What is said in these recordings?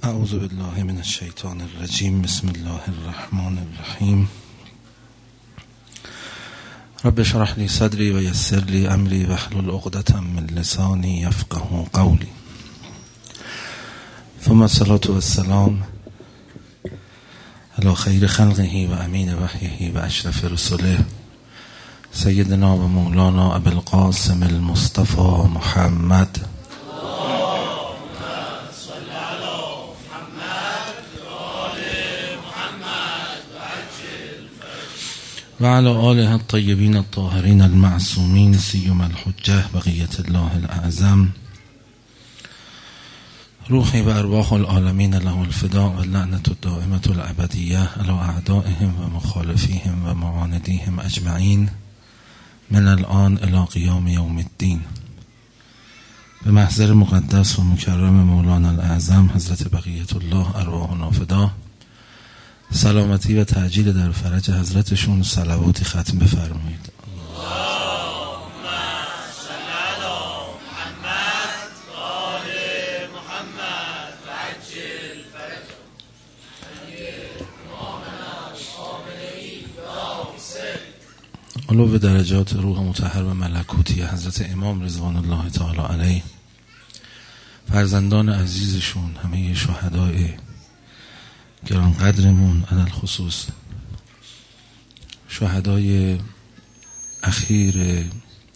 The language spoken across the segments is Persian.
اعوذ بالله من الشیطان الرجیم. بسم الله الرحمن الرحیم. رب اشرح لی صدری و یسر لی امری واحلل عقدة من لسانی یفقهوا قولی. ثم الصلاة والسلام علی خیر خلقه و امین وحیه و اشرف رسله سیدنا و مولانا ابی القاسم المصطفى محمد و علی آله الطیبین الطاهرین المعصومین سیما الحجة بقیة الله الاعظم. روحی و ارواح العالمین له الفداء و اللعنة الدائمة الابدیة علی اعدائهم و مخالفیهم و معاندیهم اجمعین من الان الی قیام یوم الدین. به محضر مقدس و مکرم مولانا الاعظم حضرت بقیة الله ارواحنا فدا، سلامتی و تعجیل در فرج حضرتشون صلواتی ختم بفرمایید. اللهم صل علی محمد و آل محمد و عجل فرجهم. علو درجات روح مطهر و ملکوتی حضرت امام رضوان الله تعالی علیه، فرزندان عزیزشون، همه شهدای گران قدرمون، علل خصوص شهدای اخیر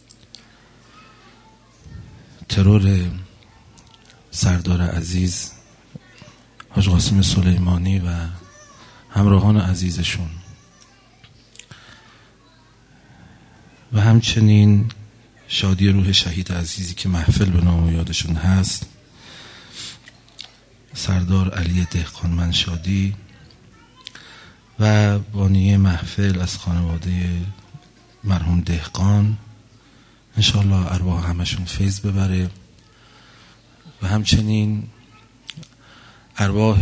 ترور سردار عزیز حاج قاسم سلیمانی و همراهان عزیزشون، و همچنین شادی روح شهید عزیزی که محفل به نام و یادشون هست، سردار علی دهقانمند شادی و بانی محفل از خانواده مرحوم دهقان. انشاءالله ارواح همشون فیض ببره و همچنین ارواح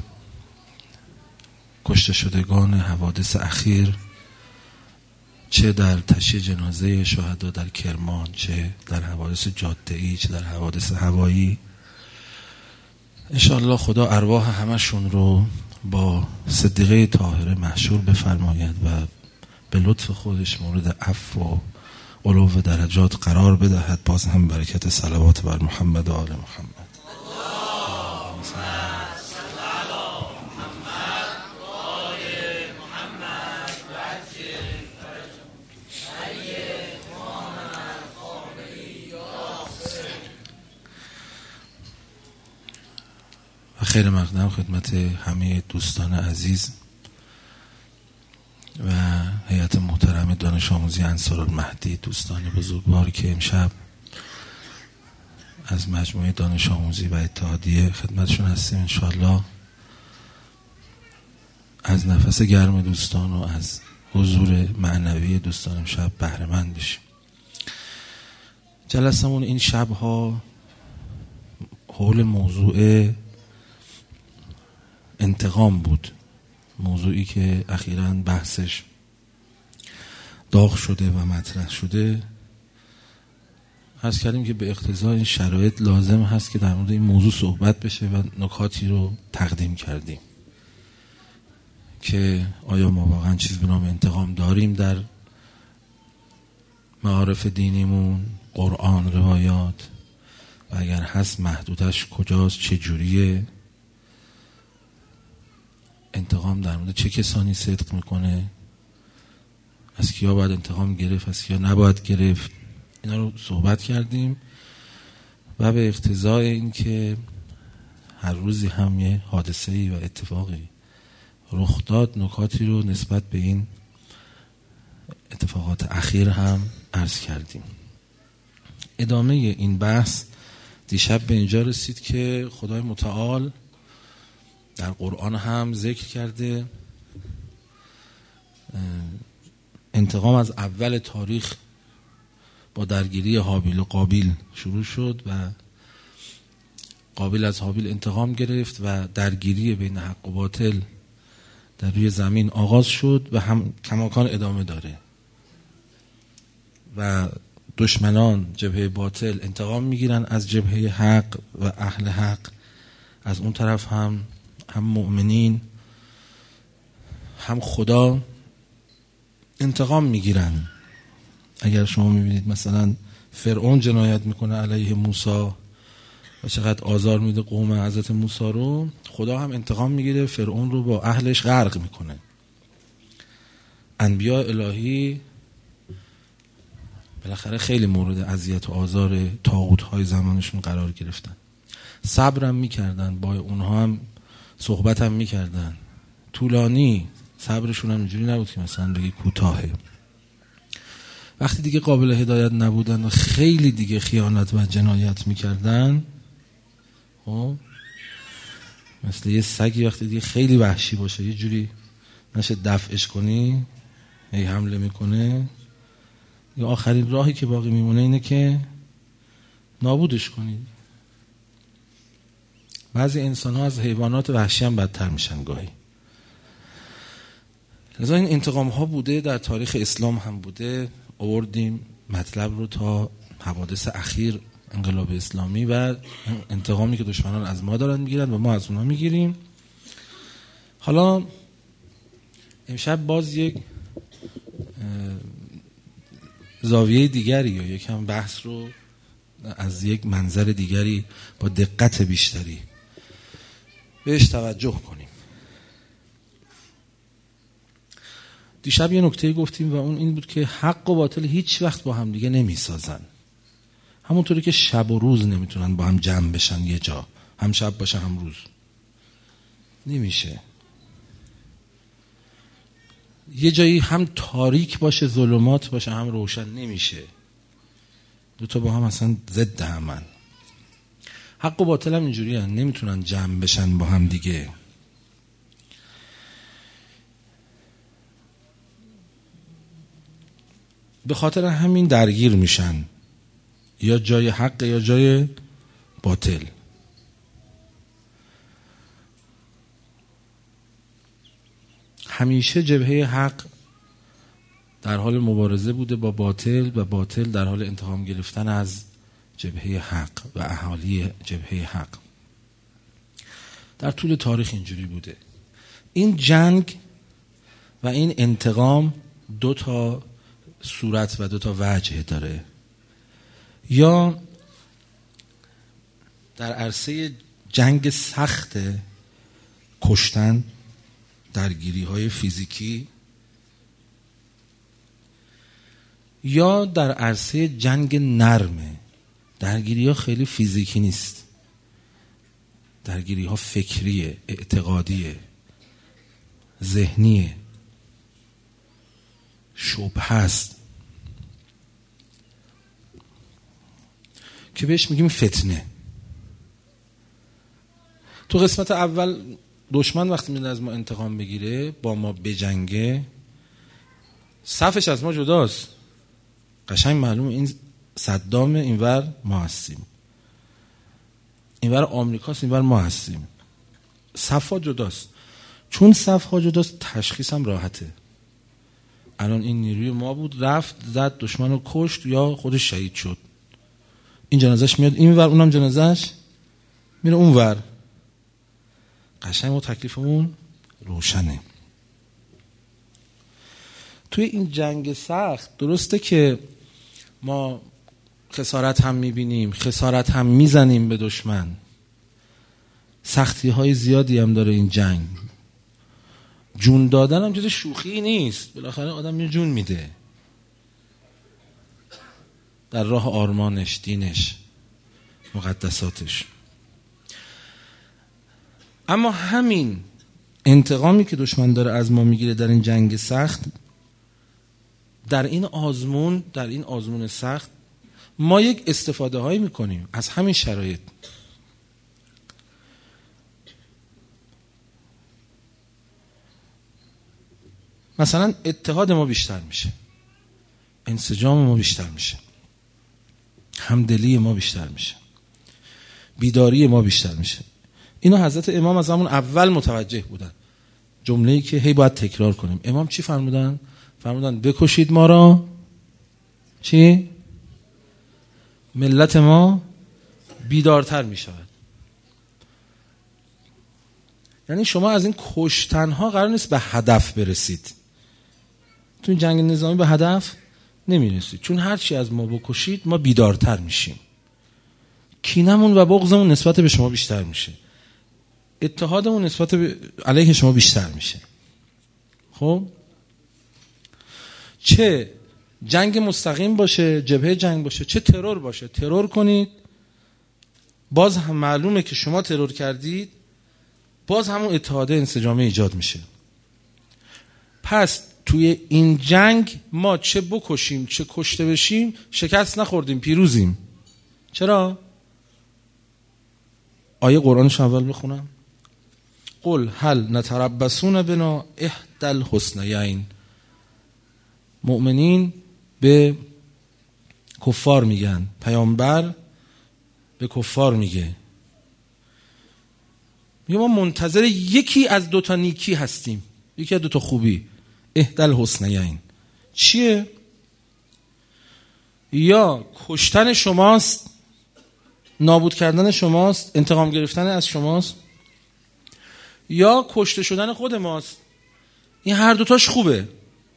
کشته شدگان حوادث اخیر، چه در تشییع جنازه شهدا در کرمان، چه در حوادث جاده‌ای، چه در حوادث هوایی، انشاءالله خدا ارواح همشون رو با صدیقه طاهره محشور بفرماید و به لطف خودش مورد عفو و علو درجات قرار بدهد. باز هم برکت صلوات بر محمد و آل محمد. خیر مقدم خدمت همه دوستان عزیز و هیئت محترم دانش آموزی انصارالمهدی، دوستان بزرگوار که امشب از مجموعه دانش آموزی و اتحادیه خدمتشون هستیم. انشاءالله از نفس گرم دوستان و از حضور معنوی دوستان امشب بهره مند بشیم. جلسمون این شبها حول موضوع انتقام بود، موضوعی که اخیراً بحثش داغ شده و مطرح شده. عرض کردیم که به اقتضای این شرایط لازم هست که در مورد این موضوع صحبت بشه و نکاتی رو تقدیم کردیم که آیا ما واقعاً چیز به نام انتقام داریم در معارف دینیمون، قرآن، روایات، و اگر هست محدودش کجاست، چه جوریه، انتقام در مورد چه کسانی صدق میکنه، از کیا باید انتقام گرفت، از کیا نباید گرفت. اینا رو صحبت کردیم و به اقتضای این که هر روزی هم یه حادثه‌ای و اتفاقی رخ داد، نکاتی رو نسبت به این اتفاقات اخیر هم عرض کردیم. ادامه این بحث دیشب به اینجا رسید که خدای متعال در قرآن هم ذکر کرده انتقام از اول تاریخ با درگیری هابیل و قابیل شروع شد و قابیل از هابیل انتقام گرفت و درگیری بین حق و باطل در روی زمین آغاز شد و هم کماکان ادامه داره و دشمنان جبهه باطل انتقام میگیرن از جبهه حق و اهل حق از اون طرف هم مؤمنین هم خدا انتقام میگیرن. اگر شما میبینید مثلا فرعون جنایت میکنه علیه موسی و چقدر آزار میده قوم حضرت موسی رو، خدا هم انتقام میگیره، فرعون رو با اهلش غرق میکنه. انبیاء الهی بالاخره خیلی مورد اذیت و آزار طاغوت‌های زمانشون قرار گرفتن، صبرم میکردن، با اونها هم صحبت هم میکردن، طولانی، صبرشون هم اینجوری نبود که مثلا بگی کوتاهه. وقتی دیگه قابل هدایت نبودن و خیلی دیگه خیانت و جنایت میکردن، مثل یه سگی وقتی دیگه خیلی وحشی باشه یه جوری نشه دفعش کنی، هی حمله میکنه، یا آخرین راهی که باقی میمونه اینه که نابودش کنی. بعضی انسان ها از حیوانات وحشی هم بدتر میشن گاهی. لذا این انتقام ها بوده، در تاریخ اسلام هم بوده. آوردیم مطلب رو تا حوادث اخیر انقلاب اسلامی و انتقامی که دشمنان از ما دارن میگیرن و ما از اونها میگیریم. حالا امشب باز یک زاویه دیگری یا یکم بحث رو از یک منظر دیگری با دقت بیشتری بهش توجه کنیم. دیشب یه نکته گفتیم و اون این بود که حق و باطل هیچ وقت با هم دیگه نمیسازن. همونطوری که شب و روز نمیتونن با هم جمع بشن یه جا، هم شب باشه هم روز، نمیشه. یه جایی هم تاریک باشه ظلمات باشه هم روشن، نمیشه. دوتا با هم اصلا ضد همن. حق و باطل هم اینجوری هن، نمیتونن جمع بشن با هم دیگه. به خاطر همین درگیر میشن، یا جای حق یا جای باطل. همیشه جبهه حق در حال مبارزه بوده با باطل و باطل در حال انتقام گرفتن از جبهه حق و اهالی جبهه حق. در طول تاریخ اینجوری بوده. این جنگ و این انتقام دو تا صورت و دو تا وجه داره. یا در عرصه جنگ سخت کشتن، درگیری های فیزیکی، یا در عرصه جنگ نرمه، درگیری ها خیلی فیزیکی نیست، درگیری ها فکریه، اعتقادیه، ذهنیه، شبهه است که بهش میگیم فتنه. تو قسمت اول دشمن وقتی میاد از ما انتقام بگیره، با ما بجنگه، صفش از ما جداست، قشنگ معلومه این صدام، اینور ما هستیم، اینور آمریکاست، اینور ما هستیم. صفها جداست. چون صفها جداست تشخیص هم راحته. الان این نیروی ما بود، رفت زد دشمن رو کشت یا خودش شهید شد، این جنازش میاد اینور، اونم جنازش میره اونور. قشنگ ما تکلیفمون روشنه. توی این جنگ سخت درسته که ما خسارت هم میبینیم، خسارت هم میزنیم به دشمن، سختی های زیادی هم داره این جنگ. جون دادن هم چیز شوخی نیست، بالاخره آدم یه جون میده در راه آرمانش، دینش، مقدساتش. اما همین انتقامی که دشمن داره از ما میگیره در این جنگ سخت، در این آزمون سخت ما یک استفاده هایی میکنیم از همین شرایط. مثلا اتحاد ما بیشتر میشه، انسجام ما بیشتر میشه، همدلی ما بیشتر میشه، بیداری ما بیشتر میشه. اینا حضرت امام از همون اول متوجه بودن. جمله‌ای که هی باید تکرار کنیم. امام چی فرمودن؟ فرمودن بکشید ما را، چی؟ ملت ما بیدارتر می شود. یعنی شما از این کشتنها قرار نیست به هدف برسید. تو این جنگ نظامی به هدف نمیرسید، چون هرچی از ما بکشید ما بیدارتر میشیم، کینمون و بغضمون نسبت به شما بیشتر میشه، اتحادمون نسبت به علیه شما بیشتر میشه. خب چه جنگ مستقیم باشه، جبهه جنگ باشه، چه ترور باشه، ترور کنید، باز هم معلومه که شما ترور کردید، باز همون اتحاد انسجامی ایجاد میشه. پس توی این جنگ ما چه بکشیم چه کشته بشیم شکست نخوردیم، پیروزیم. چرا؟ آیه قرآنش اول بخونم. قل هل نتربصون بنا احدی الحسنیین. مؤمنین به کفار میگن، پیامبر به کفار میگه ما منتظر یکی از دوتا نیکی هستیم، یکی از دوتا خوبی. احدی الحسنیین چیه؟ یا کشتن شماست، نابود کردن شماست، انتقام گرفتن از شماست، یا کشته شدن خود ماست. این هر دوتاش خوبه.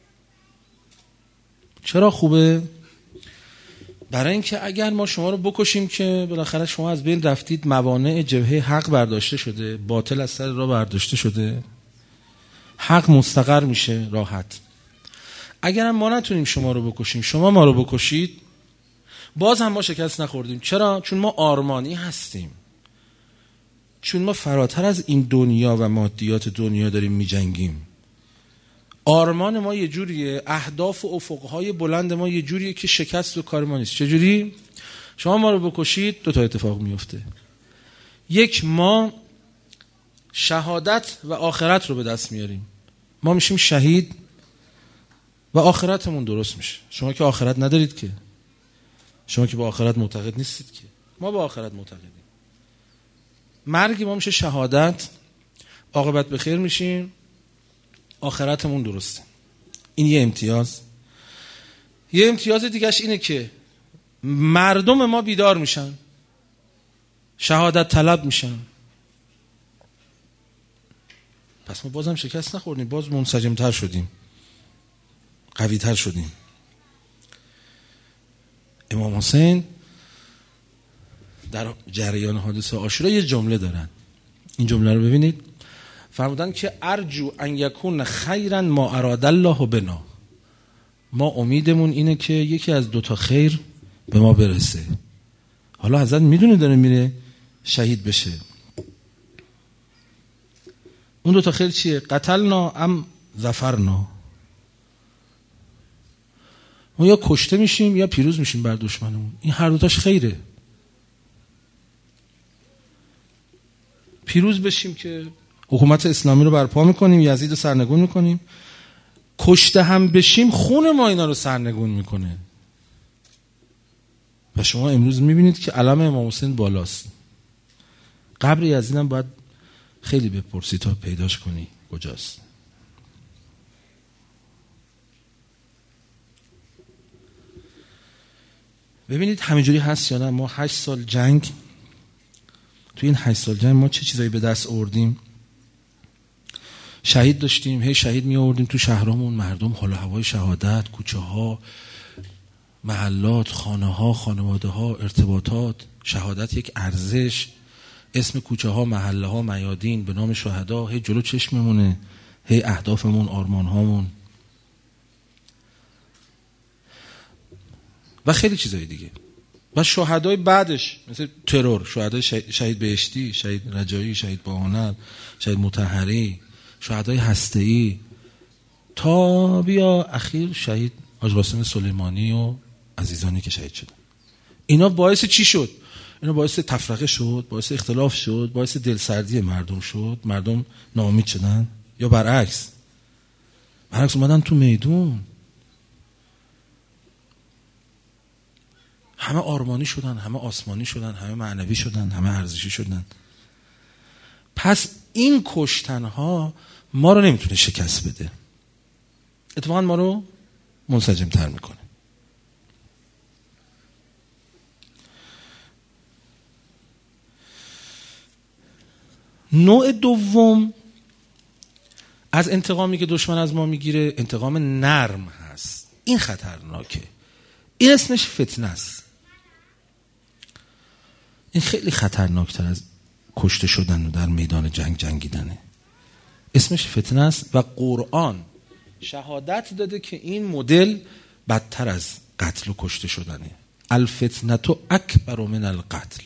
چرا خوبه؟ برای اینکه اگر ما شما رو بکشیم که بالاخره شما از بین رفتید، موانع جبهه حق برداشته شده، باطل از سر راه برداشته شده، حق مستقر میشه راحت. اگر هم ما نتونیم شما رو بکشیم، شما ما رو بکشید، باز هم ما شکست نخوردیم. چرا؟ چون ما آرمانی هستیم، چون ما فراتر از این دنیا و مادیات دنیا داریم میجنگیم. آرمان ما یه جوریه، اهداف و افقهای بلند ما یه جوریه که شکست و کار ما نیست. چجوری؟ شما ما رو بکشید، دو تا اتفاق میفته. یک، ما شهادت و آخرت رو به دست میاریم، ما میشیم شهید و آخرتمون درست میشه. شما که آخرت ندارید که، شما که با آخرت معتقد نیستید که، ما با آخرت معتقدیم. مرگ ما میشه شهادت، عاقبت به خیر میشیم، آخرتمون درسته. این یه امتیاز. یه امتیاز دیگهش اینه که مردم ما بیدار میشن، شهادت طلب میشن. پس ما بازم شکست نخوردیم، باز منسجم‌تر شدیم، قوی‌تر شدیم. امام حسین در جریان حادثه عاشورا یه جمله دارن، این جمله رو ببینید. فرمودن که ارجو ان یکون خیرا ما اراد الله بنا. ما امیدمون اینه که یکی از دوتا خیر به ما برسه. حالا حضرت میدونه داره میره شهید بشه. اون دوتا خیر چیه؟ قتلنا ام ظفرنا. ما یا کشته میشیم یا پیروز میشیم بر دشمنمون. این هر دوتاش خیره. پیروز بشیم که حکومت اسلامی رو برپا میکنیم، یزید رو سرنگون میکنیم. کشته هم بشیم خون ما اینا رو سرنگون میکنه. و شما امروز میبینید که علم امام حسین بالاست. قبر یزید هم باید خیلی بپرسی تا پیداش کنی کجاست. ببینید همینجوری هست یا نه. ما 8 سال جنگ، تو این 8 سال جنگ ما چه چیزایی به دست آوردیم. شهید داشتیم، هی شهید می آوردیم تو شهرامون، مردم حال و هوای شهادت، کوچه ها، محلات، خانه ها، خانواده ها، ارتباطات. شهادت یک ارزش، اسم کوچه ها، محله ها، میادین به نام شهدا هی جلو چشممونه، هی اهدافمون، آرمان هامون و خیلی چیزای دیگه. و شهدای بعدش مثل ترور، شهدای شهید بهشتی، شهید رجایی، شهید باهنر، شهید مطهری، شهدای هسته‌ای، تا بیا اخیر شهید حاج قاسم سلیمانی و عزیزانی که شهید شدن. اینا باعث چی شد؟ اینا باعث تفرقه شد، باعث اختلاف شد، باعث دلسردی مردم شد، مردم ناامید شدن، یا برعکس اومدن تو میدون، همه آرمانی شدن، همه آسمانی شدن، همه معنوی شدن، همه ارزشی شدن. پس این کشتنها ما رو نمیتونه شکست بده، اتفاقا ما رو منسجم تر میکنه. نوع دوم از انتقامی که دشمن از ما میگیره انتقام نرم هست. این خطرناکه. این اسمش فتنه است. این خیلی خطرناکتر از کشته شدن و در میدان جنگ جنگیدنه. اسمش فتنه است و قرآن شهادت داده که این مدل بدتر از قتل و کشته شدنه. الفتنه اکبر من القتل.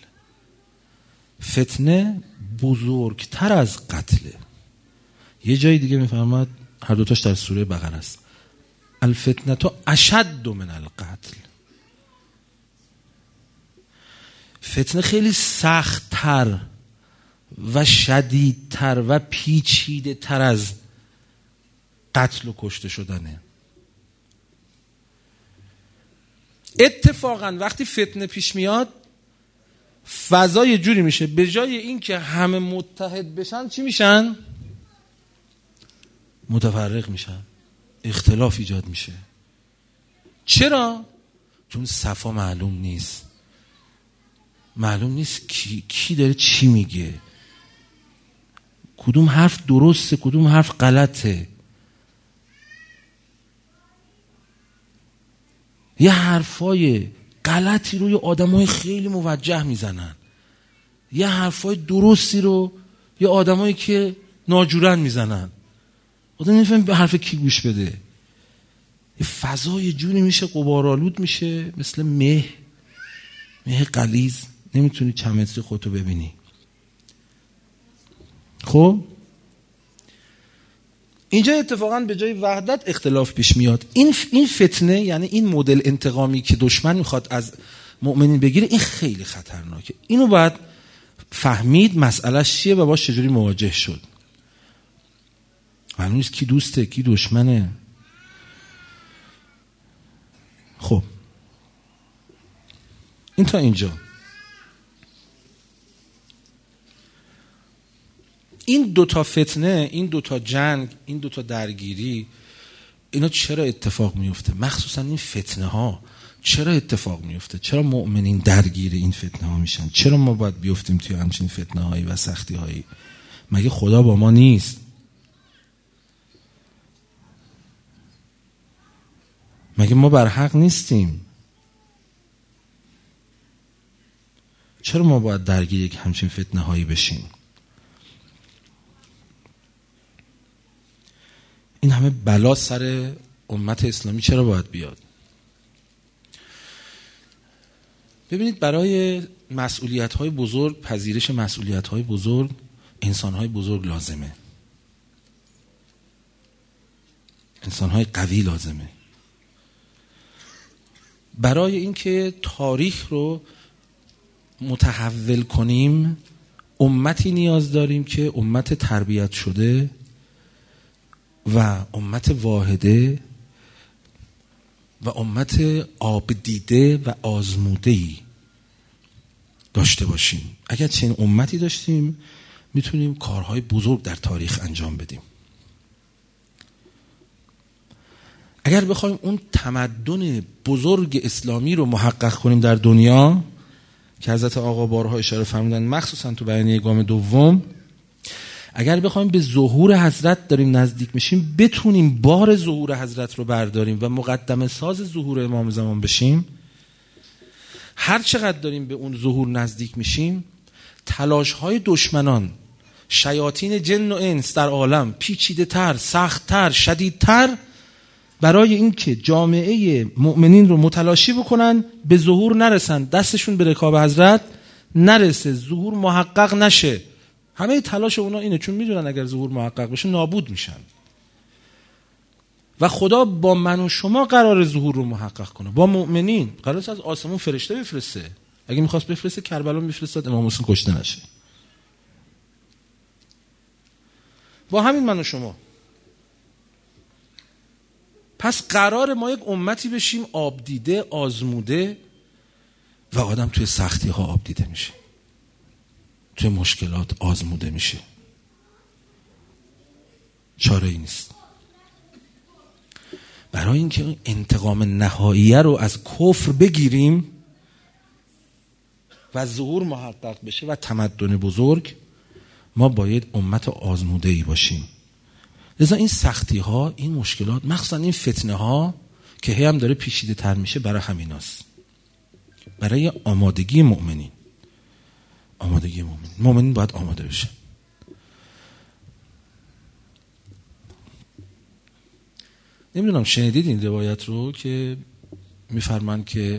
فتنه بزرگتر از قتله. یه جای دیگه میفرماد، هر دوتاش در سوره بقره است، الفتنه اشد من القتل. فتنه خیلی سخت‌تر و شدیدتر و پیچیده تر از قتل و کشته شدنه. اتفاقا وقتی فتنه پیش میاد فضا یه جوری میشه به جای این که همه متحد بشن چی میشن؟ متفرق میشن، اختلاف ایجاد میشه. چرا؟ چون صفا معلوم نیست. معلوم نیست کی داره چی میگه، کدوم حرف درسته کدوم حرف غلطه. یه حرفای غلطی رو یه آدمای خیلی موجه میزنن، یه حرفای درستی رو یه آدمایی که ناجورن میزنن. آدم نمیفهم به حرف کی گوش بده. یه فضا یه جوری میشه غبارآلود میشه، مثل مه غلیظ، نمیتونی چند متری خودتو ببینی. خب اینجا اتفاقا به جای وحدت اختلاف پیش میاد. این فتنه، یعنی این مدل انتقامی که دشمن میخواد از مؤمنین بگیره، این خیلی خطرناکه. اینو باید فهمید مسئلهش چیه و باش چجوری مواجه شد. معلوم نیست کی دوسته کی دشمنه. خب این تا اینجا. این دوتا فتنه، این دوتا جنگ، این دوتا درگیری، اینا چرا اتفاق میفته؟ مخصوصا این فتنه ها چرا اتفاق میفته؟ چرا مؤمنین درگیر این فتنه ها میشن؟ چرا ما باید بیفتیم توی همچین فتنه هایی و سختی هایی؟ مگه خدا با ما نیست؟ مگه ما بر حق نیستیم؟ چرا ما باید درگیر یک همچین فتنه هایی بشیم؟ این همه بلا سر امت اسلامی چرا باید بیاد؟ ببینید، برای مسئولیت‌های بزرگ، پذیرش مسئولیت‌های بزرگ، انسان‌های بزرگ لازمه. انسان‌های قوی لازمه. برای اینکه تاریخ رو متحول کنیم، امتی نیاز داریم که امت تربیت شده و امت واحده و امت آب دیده و آزموده‌ای داشته باشیم. اگر چنین امتی داشتیم میتونیم کارهای بزرگ در تاریخ انجام بدیم. اگر بخوایم اون تمدن بزرگ اسلامی رو محقق کنیم در دنیا که حضرت آقا بارها اشاره فرمودن، مخصوصا تو بیانیه گام دوم، اگر بخوایم به ظهور حضرت داریم نزدیک میشیم، بتونیم بار ظهور حضرت رو برداریم و مقدمه ساز ظهور امام زمان بشیم، هر چقدر داریم به اون ظهور نزدیک میشیم، تلاش های دشمنان، شیاطین جن و انس در عالم پیچیده تر، سخت تر، شدید تر، برای اینکه جامعه مؤمنین رو متلاشی بکنن، به ظهور نرسن، دستشون به رکاب حضرت نرسه، ظهور محقق نشه. همه تلاش اونا اینه، چون میدونن اگر ظهور محقق بشه نابود میشن. و خدا با من و شما قرار ظهور رو محقق کنه، با مؤمنین قراره از آسمون فرشته بفرسته. اگه میخواست بفرسته کربلا میفرستاد امام حسین کشته نشه. با همین من و شما. پس قرار ما یک امتی بشیم آب دیده، آزموده، و آدم توی سختی ها آب دیده میشه، توی مشکلات آزموده میشه. چاره ای نیست. برای اینکه انتقام نهاییه رو از کفر بگیریم و ظهور محقق بشه و تمدن بزرگ، ما باید امت آزموده ای باشیم لذا این سختی ها، این مشکلات، مخصوصا این فتنه ها که هی هم داره پیچیده تر میشه، برای همیناست، برای آمادگی مؤمنین. آمادگی مؤمنین باید آماده بشه. نمیدونم شنیدید این روایت رو که میفرمان که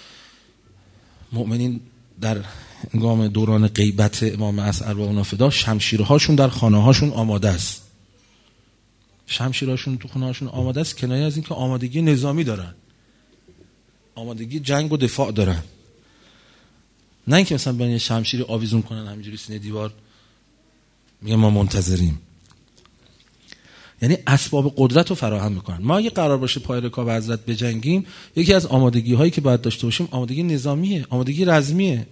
مؤمنین در هنگام دوران غیبت امام اسعد و اونا فدا، شمشیرهاشون در خانه هاشون آماده است. شمشیرهاشون تو خانه هاشون آماده است، کنایه از این که آمادگی نظامی دارن، آمادگی جنگ و دفاع دارن، نه اینکه مثلا برن یه شمشیر آویزون کنن همینجوری سینه دیوار میگن ما منتظریم. یعنی اسباب قدرت رو فراهم میکنن. ما اگه قرار باشه پای رکاب حضرت بجنگیم، یکی از آمادگی هایی که باید داشته باشیم آمادگی نظامیه، آمادگی رزمیه.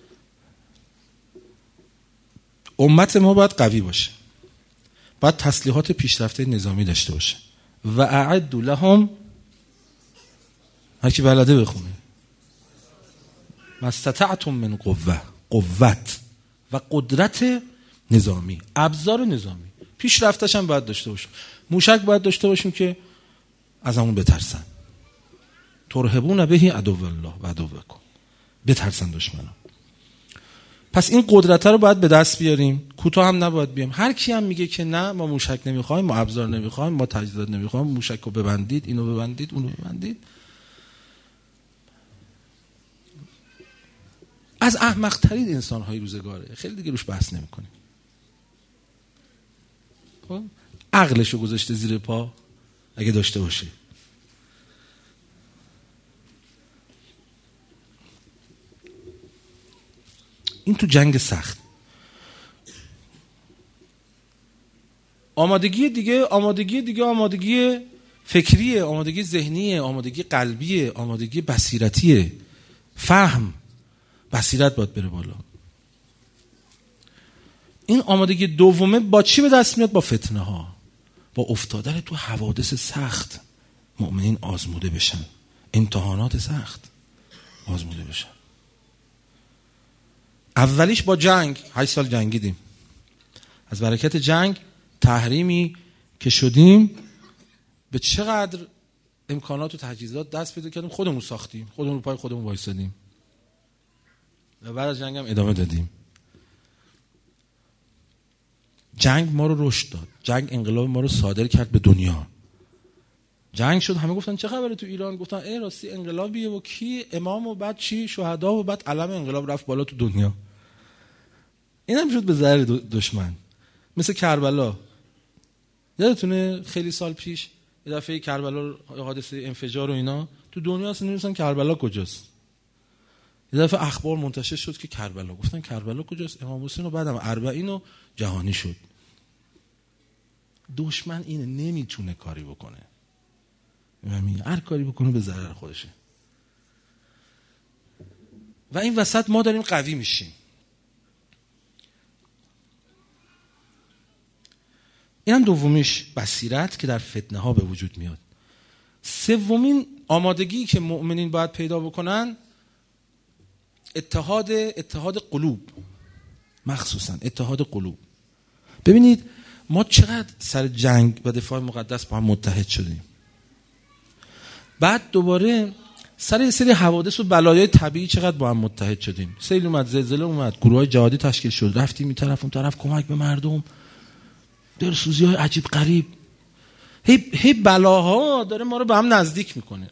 امت ما باید قوی باشه، باید تسلیحات پیشرفته نظامی داشته باشه. و اعدوا لهم، هر کی بلده بخونه، ما استطعتم من قوه، قوت و قدرت نظامی، ابزار نظامی پیشرفتش هم باید داشته باشیم. موشک باید داشته باشیم که از همون بترسن. ترهبون بهی عدو الله و عدوکم، بترسن دشمنان. پس این قدرت رو باید به دست بیاریم، کوتاه هم نباید بیاریم. هر کی هم میگه که نه ما موشک نمیخوایم، ما ابزار نمیخوایم، ما تجهیزات نمیخوایم، موشک رو ببندید، اینو ببندید، اونو ببندید، از احمق ترین انسان های روزگاره. خیلی دیگه روش بحث نمیکنیم. عقلشو گذاشته زیر پا اگه داشته باشه. این تو جنگ سخت. آمادگی دیگه آمادگی فکریه، آمادگی ذهنیه، آمادگی قلبیه، آمادگی بصیرتیه. فهم، بصیرت باید بره بالا. این آمادگی دومه با چی به دست میاد؟ با فتنه ها، با افتادن تو حوادث سخت. مؤمنین آزموده بشن، امتحانات سخت آزموده بشن. اولیش با جنگ، 8 سال جنگیدیم، از برکت جنگ تحریمی که شدیم به چقدر امکانات و تجهیزات دست پیدا کردیم، خودمون ساختیم، خودمون رو پای خودمون وایسادیم و بعد از جنگ هم ادامه دادیم. جنگ ما رو رشد داد، جنگ انقلاب ما رو صادر کرد به دنیا. جنگ شد، همه گفتن چه خبره تو ایران؟ گفتن راستی انقلابیه و کی؟ امام و بعد چی؟ شهدا و بعد علم انقلاب رفت بالا تو دنیا. این هم شد به ضرر دشمن. مثل کربلا، یادتونه خیلی سال پیش یه دفعه کربلا حادثه انفجار و اینا تو دنیا اصلا نمی‌دونن کربلا کجاست. یه دفعه اخبار منتشر شد که کربلا، گفتن کربلا کجاست؟ امام حسین و بعدم 40 و جهانی شد. دشمن اینه، نمیتونه کاری بکنه، هر کاری بکنه به ضرر خودشه. و این وسط ما داریم قوی میشیم. این هم دومیش، بصیرت که در فتنه ها به وجود میاد. سومین آمادگی که مؤمنین باید پیدا بکنن، اتحاد قلوب، مخصوصا اتحاد قلوب. ببینید ما چقدر سر جنگ و دفاع مقدس با هم متحد شدیم، بعد دوباره سر یه سری حوادث و بلایای طبیعی چقدر با هم متحد شدیم. سیل اومد، زلزله اومد، گروه‌های جهادی تشکیل شد، رفتیم این طرف اون طرف کمک به مردم، دلسوزی‌های عجیب غریب. هی بلاها داره ما رو به هم نزدیک میکنه.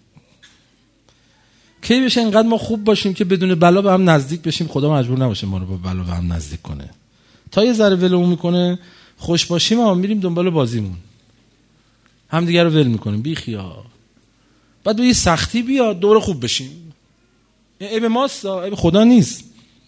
کی بشه اینقدر ما خوب باشیم که بدون بلا به هم نزدیک بشیم، خدا مجبور نباشه ما رو با بلا به هم نزدیک کنه. تا یه ذره ولمون میکنه خوش باشیم اما میریم دنبال بازیمون، هم دیگه رو ول میکنیم بی خیال. بعد به یه سختی بیاد دور خوب بشیم. عیب ماست، عیب خدا نیست.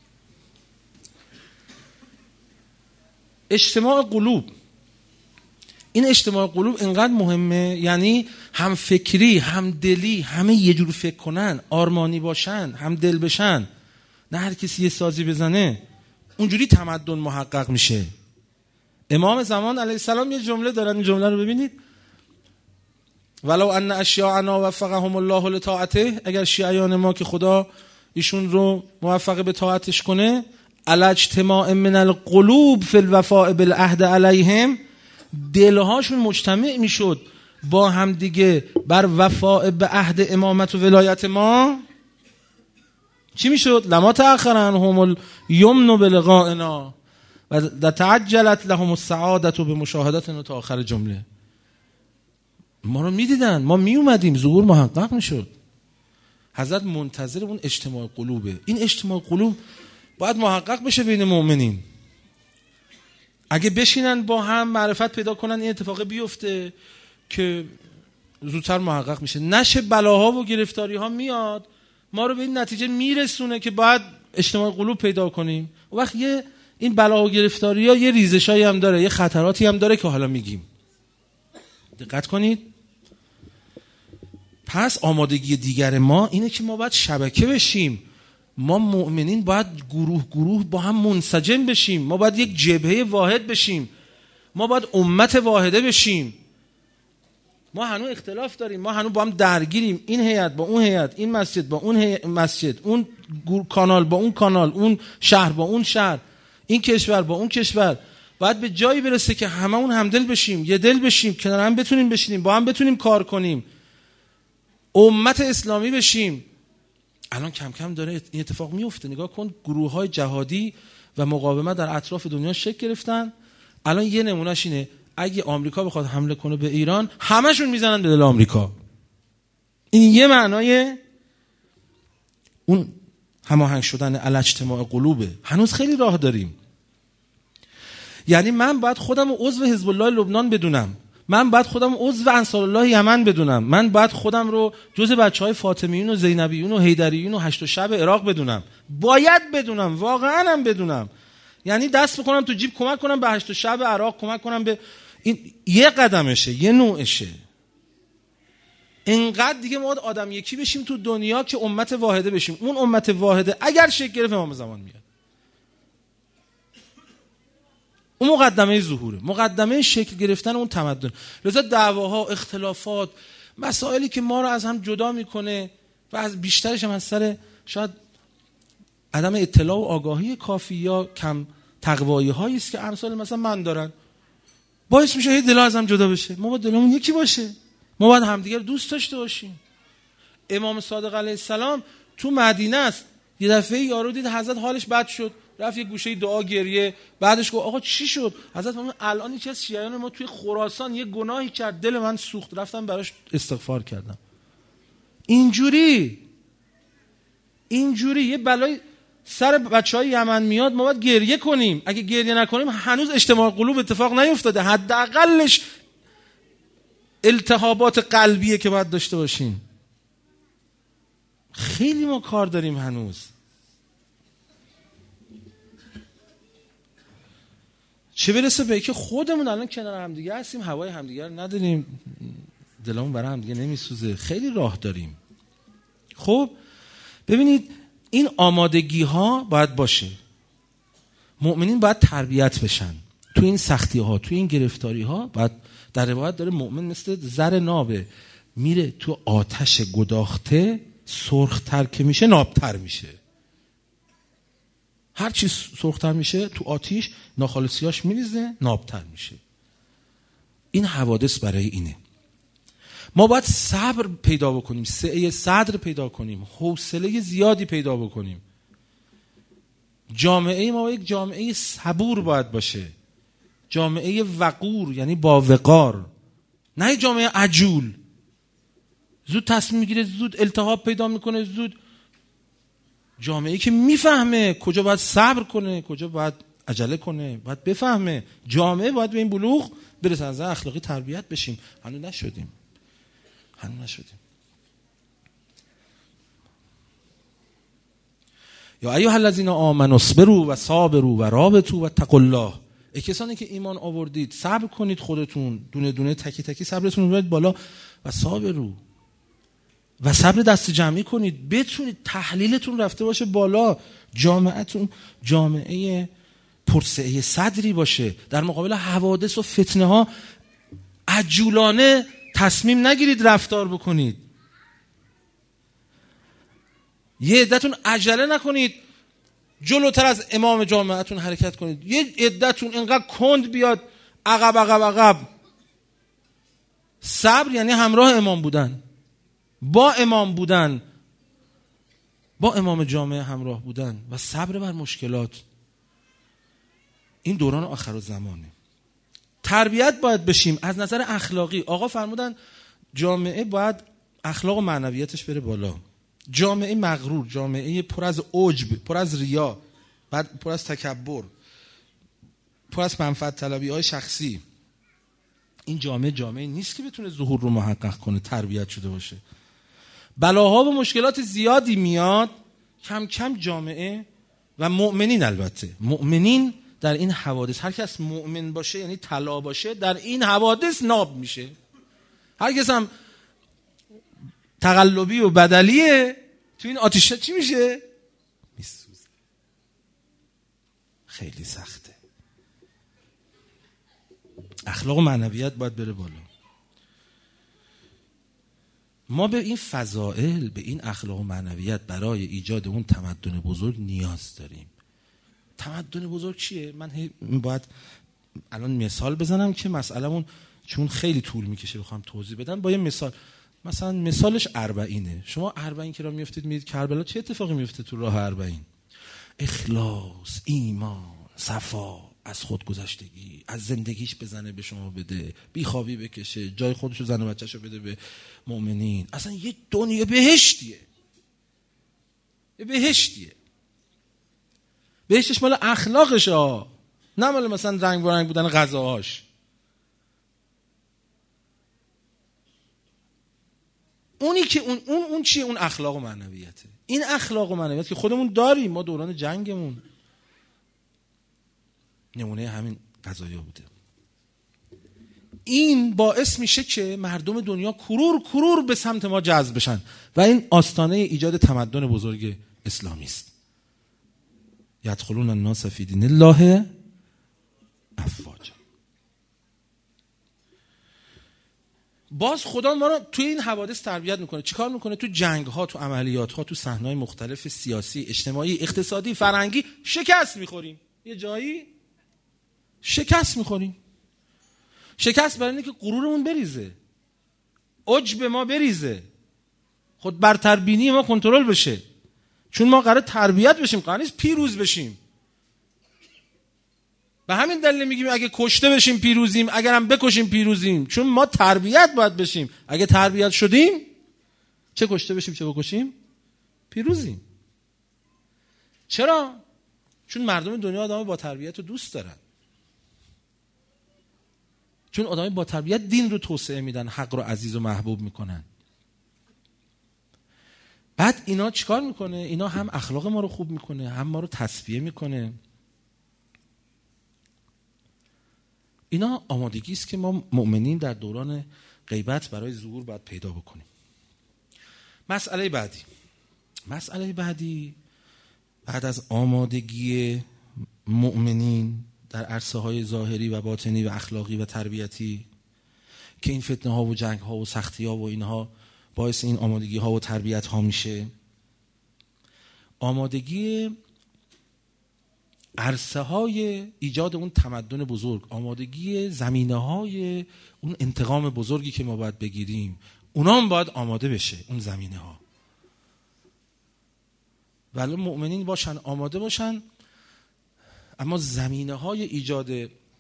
اجتماع قلوب، این اجتماع قلوب اینقدر مهمه، یعنی هم فکری هم دلی همه یه جور فکر کنن، آرمانی باشن، هم دل بشن، نه هر کسی یه سازی بزنه. اونجوری تمدن محقق میشه. امام زمان علیه السلام یه جمله دارن، این جمله رو ببینید: ولو ان اشیاعنا وفقهم الله لطاعته، اگر شیعیان ما که خدا ایشون رو موفق به طاعتش کنه، علی اجتماع من القلوب فی الوفاء بالعهد علیهم، دلهاشون مجتمع میشد با هم دیگه بر وفاء به عهد امامت و ولایت ما، چی میشد؟ لما تأخرن هم الیمن بلقائنا و تعجلت لهم السعادة به مشاهدتنا تا آخر جمله. ما رو میدیدن، ما میومدیم، ظهور محقق میشد. حضرت منتظر اون اجتماع قلوبه. این اجتماع قلوب باید محقق بشه بین مؤمنین. اگه بشینن با هم معرفت پیدا کنن این اتفاق بیفته که زودتر محقق میشه. نشه بلاها و گرفتاری ها میاد ما رو به این نتیجه میرسونه که باید اجتماع قلوب پیدا کنیم. وقت این بلا و گرفتاری ها یه ریزشایی هم داره، یه خطراتی هم داره که حالا میگیم. دقت کنید. پس آمادگی دیگر ما اینه که ما باید شبکه بشیم. ما مؤمنین باید گروه با هم منسجم بشیم. ما باید یک جبهه واحد بشیم. ما باید امت واحده بشیم. ما هنوز اختلاف داریم، ما هنوز با هم درگیریم. این هیئت با اون هیئت، این مسجد با اون مسجد، اون کانال با اون کانال، اون شهر با اون شهر، این کشور با اون کشور. باید به جایی برسه که هممون همدل بشیم، یه دل بشیم، کنار هم بتونیم بشینیم، با هم بتونیم کار کنیم، امت اسلامی بشیم. الان کم کم داره این اتفاق میفته. نگاه کن، گروه‌های جهادی و مقاومت در اطراف دنیا شکل گرفتن. الان یه نمونهش اینه، اگه آمریکا بخواد حمله کنه به ایران، همشون میزنن به دل آمریکا. این یه معنای اون هماهنگ شدن الاجتماع قلوبه. هنوز خیلی راه داریم. یعنی من باید خودم عضو حزب الله لبنان بدونم، من باید خودم عضو انصارالله یمن بدونم، من باید خودم رو جز بچهای فاطمیون و زینبیون و حیدریون و هشت شب عراق بدونم. باید بدونم، واقعا هم بدونم. یعنی دست بکنم تو جیب کمک کنم به هشت شب عراق، کمک کنم به این. یه قدمشه، یه نوعشه. اینقدر دیگه ما آدم یکی بشیم تو دنیا که امت واحده بشیم. اون امت واحده اگر شکل گرفت امام زمان میاد. اون مقدمه ظهوره، مقدمه شکل گرفتن اون تمدن. لذا دعواها، اختلافات، مسائلی که ما رو از هم جدا میکنه و از بیشترش هم از سر شاید عدم اطلاع و آگاهی کافی یا کم تقوایی هایی است که امثال مثلا من دارن، باعث میشه هی دلها از هم جدا بشه. ما باید دلمون یکی باشه، ما باید همدیگر دوست داشته باشیم. امام صادق علیه السلام تو مدینه است، یه دفعه یارو دید حضرت حالش بد شد، رفت یه گوشه دعا گریه. بعدش گفت آقا چی شد؟ حضرت فرمود الان یکی از شیعیان ما توی خراسان یه گناهی کرد، دل من سوخت، رفتم براش استغفار کردم. اینجوری یه بلای سر بچهای یمن میاد، ما باید گریه کنیم. اگه گریه نکنیم هنوز اجتماع قلوب اتفاق نیفتاده. حداقلش التهابات قلبیه که باید داشته باشیم. خیلی ما کار داریم هنوز. چه برسه به که خودمون الان کنار همدیگه هستیم، هوای همدیگه رو نداریم، دلمون برای همدیگه نمیسوزه. خیلی راه داریم. خب ببینید، این آمادگی ها باید باشه. مؤمنین باید تربیت بشن تو این سختی ها، تو این گرفتاری ها. باید در روایت داره مؤمن مثل زر نابه، میره تو آتش گداخته، سرختر که میشه نابتر میشه. هر چی سرختر میشه تو آتیش ناخالصیاش میریزه، نابتر میشه. این حوادث برای اینه. ما باید صبر پیدا بکنیم، سعه صدر پیدا کنیم، حوصله زیادی پیدا بکنیم. جامعه ما یک جامعه صبور باید باشه، جامعه وقور، یعنی با وقار، نه یک جامعه عجول. زود تصمیم میگیره، زود التهاب پیدا میکنه، زود. جامعه که میفهمه کجا باید صبر کنه، کجا باید عجله کنه، باید بفهمه. جامعه باید به این بلوغ برسه، از اخلاقی تربیت بشیم. هنوز نشدیم. یا ایها الذین آمنوا اصبروا و صابروا و رابطوا و اتقوا الله. ای کسانی که ایمان آوردید، صبر کنید، خودتون دونه دونه تکی تکی صبرتون رو ببرید بالا. و صابروا، و صبر دست جمعی کنید، بتونید تحلیلتون رفته باشه بالا، جامعهتون جامعه پرسعه صدری باشه. در مقابل حوادث و فتنه ها عجولانه تصمیم نگیرید رفتار بکنید. یه عدتون عجله نکنید جلوتر از امام جامعهتون حرکت کنید. یه عدتون اینقدر کند بیاد عقب. صبر یعنی همراه امام بودن، با امام بودن، با امام جامعه همراه بودن و صبر بر مشکلات. این دوران آخرالزمانه. تربیت باید بشیم از نظر اخلاقی. آقا فرمودن جامعه باید اخلاق و معنویتش بره بالا. جامعه مغرور، جامعه پر از عجب، پر از ریا، بعد پر از تکبر، پر از منفعت طلبی های شخصی، این جامعه نیست که بتونه ظهور رو محقق کنه، تربیت شده باشه. بلاها و مشکلات زیادی میاد، کم کم جامعه و مؤمنین، البته مؤمنین در این حوادث، هر کس مؤمن باشه یعنی طلا باشه، در این حوادث ناب میشه. هر کس هم تقلبی و بدلیه، تو این آتیش چی میشه؟ میسوزه. خیلی سخته. اخلاق و معنویت باید بره بالا. ما به این فضائل، به این اخلاق و معنویت برای ایجاد اون تمدن بزرگ نیاز داریم. تمدن بزرگ چیه؟ من باید الان مثال بزنم که مسئله‌مون چون خیلی طول میکشه بخوام توضیح بدم، با یه مثال. مثلا مثالش 40. شما 40 که را میفتید میرید کربلا، چه اتفاقی میفته تو راه 40؟ اخلاص، ایمان، صفا، از خودگذشتگی، از زندگیش بزنه به شما بده، بیخوابی بکشه، جای خودشو زن و بچه‌شو بده به مؤمنین. اصلا یه دنیا بهشتیه. بهشتش مال اخلاقشه، نه مال مثلا رنگ و رنگ بودن غذاهاش. اونی که اون چیه؟ اون اخلاق و معنویته. این اخلاق و معنویت که خودمون داریم، ما دوران جنگمون نمونه همین قضایا بوده. این باعث میشه که مردم دنیا کرور به سمت ما جذب بشن و این آستانه ایجاد تمدن بزرگ اسلامی است. یدخلون الناس فی دین الله افواجا. باز خدا ما رو توی این حوادث تربیت میکنه. چیکار میکنه؟ تو جنگ ها، تو عملیات ها، تو صحنه‌های مختلف سیاسی، اجتماعی، اقتصادی، فرهنگی شکست میخوریم. یه جایی شکست میخوریم. شکست برای اینه که غرورمون بریزه، عجب ما بریزه، خود برتربینی ما کنترل بشه. چون ما قراره تربیت بشیم، قرار نیست پیروز بشیم. به همین دلیل میگیم اگه کشته بشیم پیروزیم، اگرم بکشیم پیروزیم. چون ما تربیت باید بشیم. اگه تربیت شدیم، چه کشته بشیم چه بکشیم پیروزیم. چرا؟ چون مردم دنیا آدم با تربیت رو دوست دارن. چون آدم با تربیت دین رو توسعه میدن، حق رو عزیز و محبوب میکنن. بعد اینا چیکار میکنه؟ اینا هم اخلاق ما رو خوب میکنه، هم ما رو تصفیه میکنه. اینا آمادگی است که ما مؤمنین در دوران غیبت برای ظهور باید پیدا بکنیم. مسئله بعدی بعد از آمادگی مؤمنین در عرصه های ظاهری و باطنی و اخلاقی و تربیتی که این فتنه ها و جنگ ها و سختی ها و اینها باعث این آمادگی ها و تربیت ها میشه، آمادگی عرصه های ایجاد اون تمدن بزرگ، آمادگی زمینه های اون انتقام بزرگی که ما باید بگیریم، اونا هم باید آماده بشه. اون زمینه ها ولی مؤمنین باشن، آماده باشن، اما زمینه های ایجاد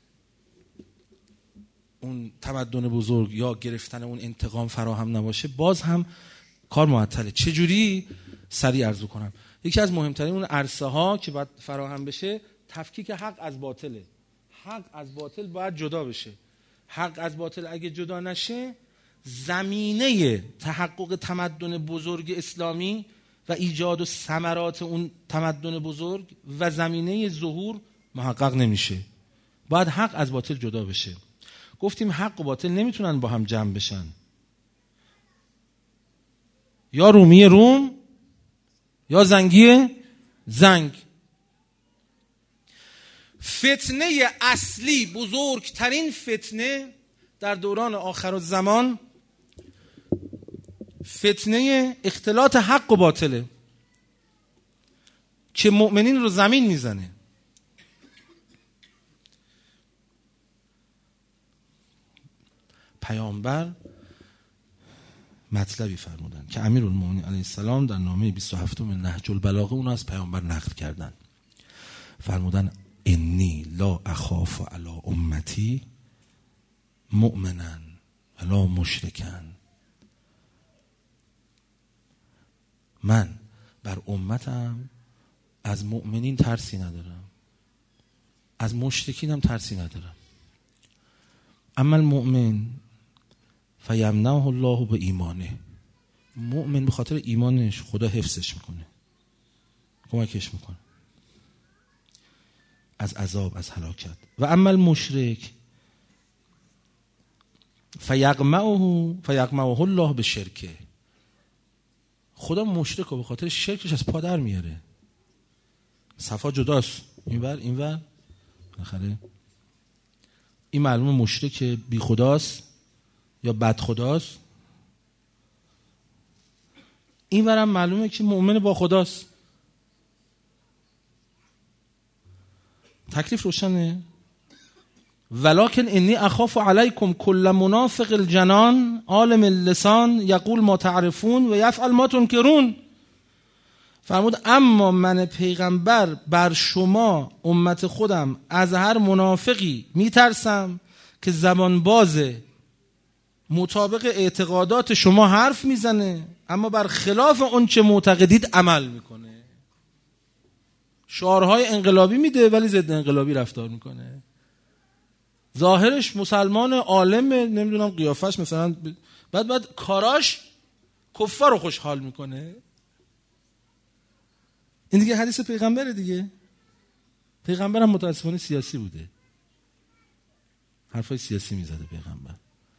اون تمدن بزرگ یا گرفتن اون انتقام فراهم نباشه، باز هم کار معطله. چجوری؟ سریع عرض کنم. یکی از مهمترین اون عرصه ها که باید فراهم بشه تفکیک حق از باطله. حق از باطل باید جدا بشه. حق از باطل اگه جدا نشه، زمینه تحقق تمدن بزرگ اسلامی و ایجاد و ثمرات اون تمدن بزرگ و زمینه ظهور محقق نمیشه. باید حق از باطل جدا بشه. گفتیم حق و باطل نمیتونن با هم جمع بشن. یا رومی روم یا زنگی زنگ. فتنه اصلی، بزرگترین فتنه در دوران آخرالزمان، فتنه اختلاط حق و باطله که مؤمنین رو زمین میزنه. پیامبر مطلبی فرمودن که امیرالمومنین علیه السلام در نامه 27 نهج البلاغه اون از پیامبر نقل کردن. فرمودن انی لا اخاف علی امتی مؤمنا ولا مشرکا. من بر امتم از مؤمنین ترسی ندارم، از مشرکین هم ترسی ندارم. اما المؤمن فیمنعه الله به ایمانه. مؤمن به خاطر ایمانش خدا حفظش میکنه، کمکش میکنه از عذاب، از هلاکت. و اما المشرک فیقمعه الله به شرکه. خدا مشرک رو به خاطر شرکش از پا در میاره. صفا جداست، اینور بالاخره این معلومه مشرک بی خداست یا بد خداست، اینورم معلومه که مؤمن با خداست. تکلیف روشنه. ولکن انی اخاف علیکم کل منافق الجنان عالم اللسان یقول ما تعرفون و یفعل ما تنکرون. فرمود اما من پیغمبر بر شما امت خودم از هر منافقی میترسم که زبان بازه، مطابق اعتقادات شما حرف میزنه اما بر خلاف اون چه معتقدید عمل میکنه. شعارهای انقلابی میده ولی ضد انقلابی رفتار میکنه. ظاهرش مسلمان عالمه، نمیدونم قیافش مثلا، بعد کاراش کفار رو خوشحال میکنه. این دیگه حدیث پیغمبره دیگه. پیغمبرم متاسفانه سیاسی بوده، حرفای سیاسی میزده پیغمبر.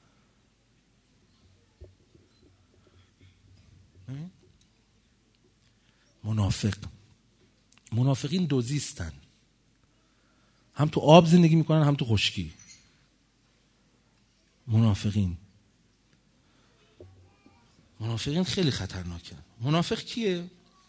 منافقین دوزیستن، هم تو آب زندگی میکنن هم تو خشکی. منافقین خیلی خطرناکن. منافق کیه؟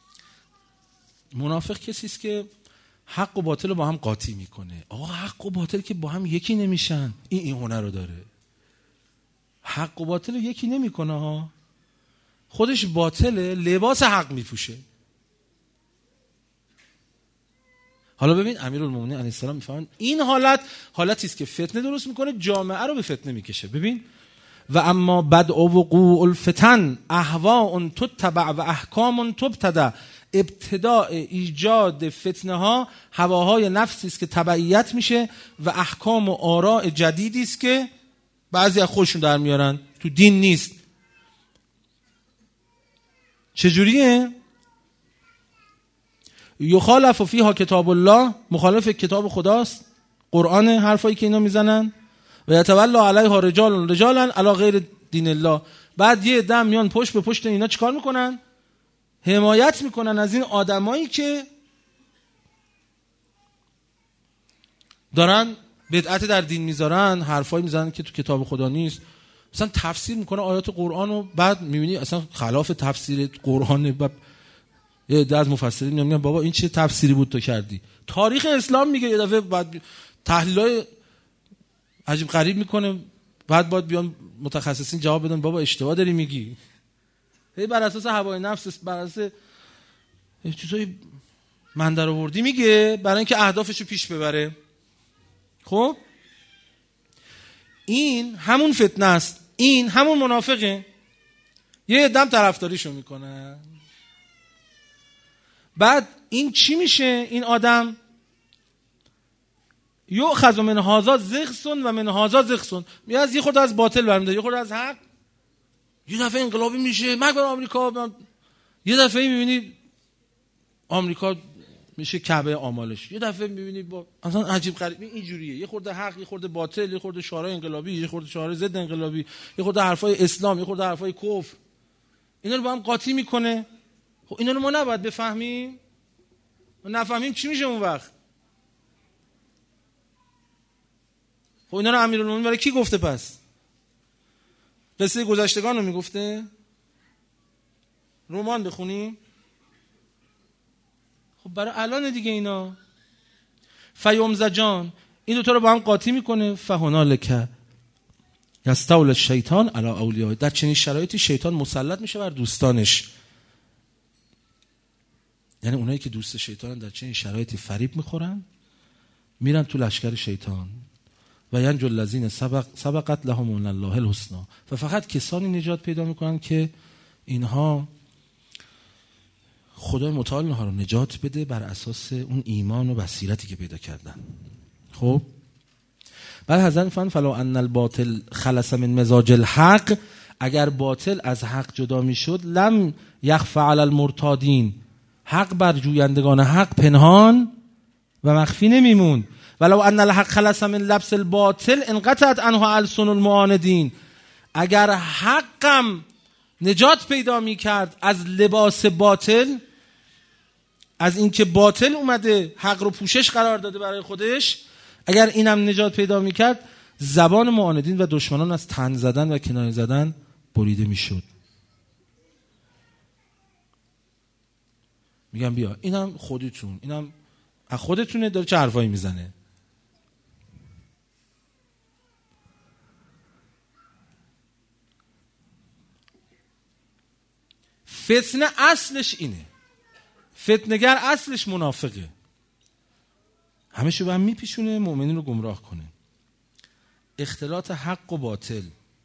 منافق کسی است که حق و باطل رو با هم قاطی میکنه. آقا حق و باطل که با هم یکی نمیشن. این هنر رو داره. حق و باطل رو یکی نمیکنه ها. خودش باطله، لباس حق میپوشه. حالا ببین امیرالمومنین علیه السلام میفهمن این حالتی است که فتنه درست میکنه، جامعه رو به فتنه میکشه. ببین و اما بدء وقوع الفتن اهواء تتبع و احکام تبتدع. ابتداء ایجاد فتنه ها هواهای نفسی است که تبعیت میشه و احکام و آراء جدیدی است که بعضی از خودشون در میارن، تو دین نیست. چجوریه؟ یخالف فیها کتاب الله، مخالف کتاب خداست، قرآن، حرفایی که اینا میزنن. و یتولی علیها رجالا علی غیر دین الله. بعد یه دم میان پشت به پشت اینا چیکار میکنن؟ حمایت میکنن از این آدمایی که دارن بدعت در دین میذارن، حرفایی میزنن که تو کتاب خدا نیست. مثلا تفسیر میکنه آیات قرآن و بعد میبینی اصلا خلاف تفسیر قرآن. یه عده از مفسرین میگن بابا این چه تفسیری بود تو کردی؟ تاریخ اسلام میگه. یه دفعه بعد تحلیلای عجیب غریب میکنه، بعد باید بیان متخصصین جواب بدن بابا اشتباه داری میگی. بر اساس هوای نفس، بر اساس چیزای من در آوردی میگه برای اینکه اهدافشو پیش ببره. خب این همون فتنه است، این همون منافقه. یه دم طرفداریشو میکنه. بعد این چی میشه؟ این آدم یؤخذ من هذا زغصن و من هذا زغصن. میاد یه خورده از باطل برمی‌داره، یه خورده از حق. یه دفعه انقلابی میشه، مرگ بر آمریکا. یه دفعه میبینی آمریکا میشه کعبه آمالش. یه دفعه میبینی با اصلا عجیب غریب اینجوریه. یه خورده حق، یه خورده باطل، یه خورده شعارهای انقلابی، یه خورده شعارهای ضد انقلابی، یه خورده حرفای اسلام، یه خورده حرفای کفر. اینا رو با هم قاطی میکنه. خب اینا رو ما نباید بفهمیم؟ ما نفهمیم چی میشه اون وقت؟ خب اینا رو امیرالمومنین برای کی گفته پس؟ قصه گذشتگان رو میگفته؟ رمان بخونیم؟ خب برای الان دیگه اینا فیمزجان این دوتا رو با هم قاطی میکنه. فهنالک یستول الشیطان علی اولیاء. در چنین شرایطی شیطان مسلط میشه بر دوستانش. یعنی اونایی که دوست شیطانن در چنین شرایطی فریب میخورن، میرن تو لشکر شیطان. و ینجو الذین سبقت لهم من الله الحسنی. و فقط کسانی نجات پیدا میکنن که اینها خدای متعال اینها رو نجات بده بر اساس اون ایمان و بصیرتی که پیدا کردن. خب بعد حضرت میفرمایند فلو ان الباطل خلص من مزاج الحق، اگر باطل از حق جدا میشد لم یخفى علی المرتادین، حق بر جویندگان حق پنهان و مخفی نمیموند. ولو ان الحق خلص من لبس الباطل انقطعت عنه السن المعاندین، اگر حقم نجات پیدا میکرد از لباس باطل، از اینکه باطل اومده حق رو پوشش قرار داده برای خودش، اگر اینم نجات پیدا میکرد زبان معاندین و دشمنان از طعن زدن و کنایه زدن بریده میشد. میگم بیا اینم خودتون، اینم از خودتونه، داره چه حرفایی میزنه. فتنه اصلش اینه، فتنه‌گر اصلش منافقه، همه به هم میپیشونه مؤمنین رو گمراه کنه. اختلاط حق و باطل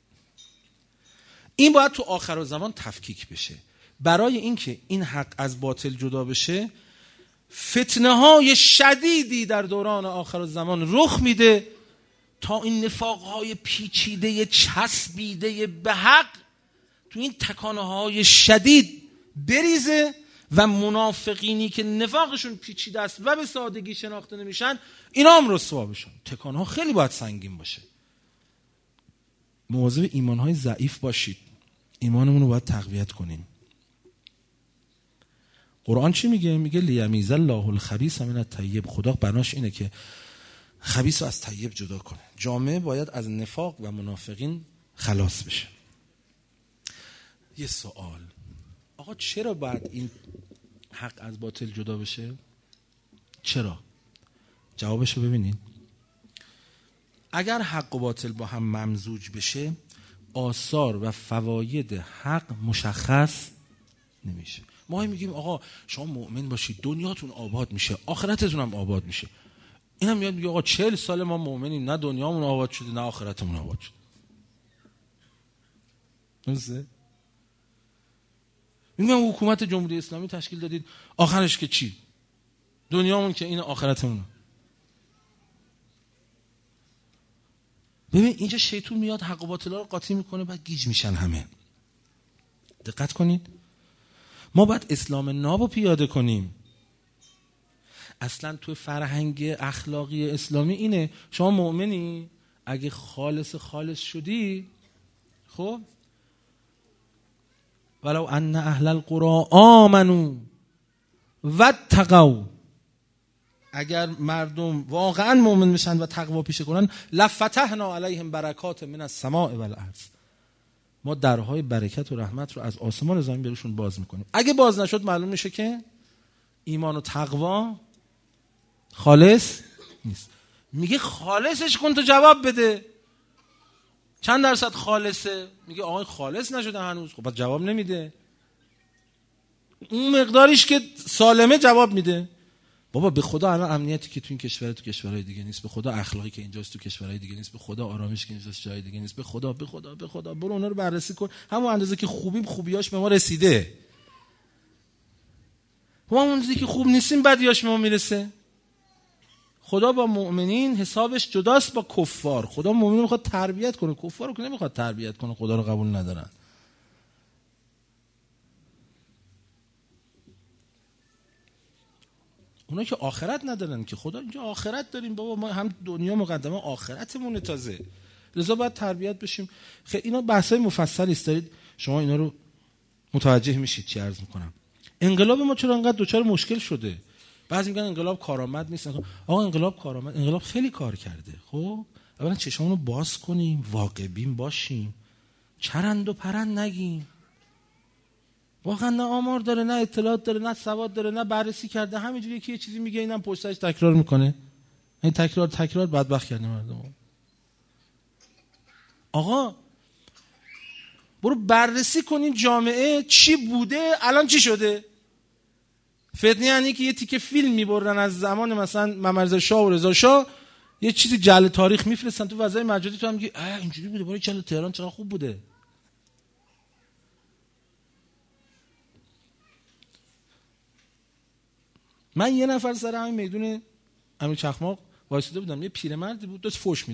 این باید تو آخر الزمان تفکیک بشه. برای اینکه این حق از باطل جدا بشه فتنه‌های شدیدی در دوران آخر الزمان رخ میده تا این نفاق‌های پیچیده چسبیده به حق تو این تکانه‌های شدید بریزه و منافقینی که نفاقشون پیچیده است و به سادگی شناخته نمیشن اینا هم رسوا بشن. تکانه‌ها خیلی باید سنگین باشه. مواظب ایمان‌های ضعیف باشید، ایمانمون رو باید تقویت کنیم. قرآن چی میگه؟ میگه لیمیز الله الخبیث من الطیب. خدا بناش اینه که خبیث رو از طیب جدا کنه. جامعه باید از نفاق و منافقین خلاص بشه. یه سوال، آقا چرا باید این حق از باطل جدا بشه؟ چرا؟ جوابشو ببینید. اگر حق و باطل با هم ممزوج بشه آثار و فواید حق مشخص نمیشه. ما میگیم آقا شما مؤمن باشید دنیاتون آباد میشه آخرتتون هم آباد میشه. اینم میاد میگه آقا 40 سال ما مؤمنیم نه دنیامون آباد شده نه آخرتمون آباد شده. درسته؟ میگم حکومت جمهوری اسلامی تشکیل دادید آخرش که چی؟ دنیامون که این آخرتمون. ببین اینجا شیطان میاد حق و باطل رو قاطی میکنه بعد گیج میشن همه. دقت کنید. ما باید اسلام ناب پیاده کنیم. اصلا تو فرهنگ اخلاقی اسلامی اینه شما مؤمنی اگه خالص شدی خب ولو ان اهل القرى آمنوا واتقوا، اگر مردم واقعا مؤمن بشن و تقوا پیشه کنن لفتحنا علیهم برکات من السماء والارض، ما درهای برکت و رحمت رو از آسمان و زمین برشون باز میکنیم. اگه باز نشد معلوم میشه که ایمان و تقوا خالص نیست. میگه خالصش کن تو جواب بده. چند درصد خالصه؟ میگه آقای خالص نشده هنوز. خب بعد جواب نمیده. اون مقداریش که سالمه جواب میده. بابا به خدا الان امنیتی که تو این کشور تو کشورهای دیگه نیست، به خدا اخلاقی که اینجاست تو کشورهای دیگه نیست، به خدا آرامش که اینجاست جای دیگه نیست، به خدا برو اونا رو بررسی کن. همون اندازه که خوبیاش به ما رسیده. ما اون اندازه که خوب نیستیم بدیاش به ما میرسه. خدا با مؤمنین حسابش جداست با کفار. خدا مؤمنین میخواد تربیت کنه، کفار رو که نمیخواد تربیت کنه، خدا رو قبول ندارن. اونا که آخرت ندارن که خدا اینجا آخرت داریم بابا، ما هم دنیا مقدمه آخرتمونه تازه، لذا باید تربیت بشیم. خیلی اینا بحثای مفصلی است، دارید شما اینا رو متوجه میشید چی عرض میکنم. انقلاب ما چرا انقدر دوچار مشکل شده؟ بعضی میگن انقلاب کارآمد نیست. آقا انقلاب کارآمد، انقلاب خیلی کار کرده. خب اولا چشمون رو باز کنیم، واقع بین باشیم، چرند و پرند نگیم. واقعا نه آمار داره، نه اطلاعات داره، نه سواد داره، نه بررسی کرده، همینجوری که یه چیزی میگه اینم پشتش تکرار میکنه. این تکرار بدبخت کرده مردم. آقا برو بررسی کنین جامعه چی بوده الان چی شده. فتنه یعنی که یه تیکه فیلم میبرن از زمان مثلا محمد شاه و رضا شاه، یه چیزی جعل تاریخ میفرستن تو فضای مجازی، تو هم میگی اینجوری بوده، برای چند تهران چقدر خوب بوده. من یه نفر سر همین میدون امیر چخماق وایساده بودم، یه پیرمردی بود داشت فحش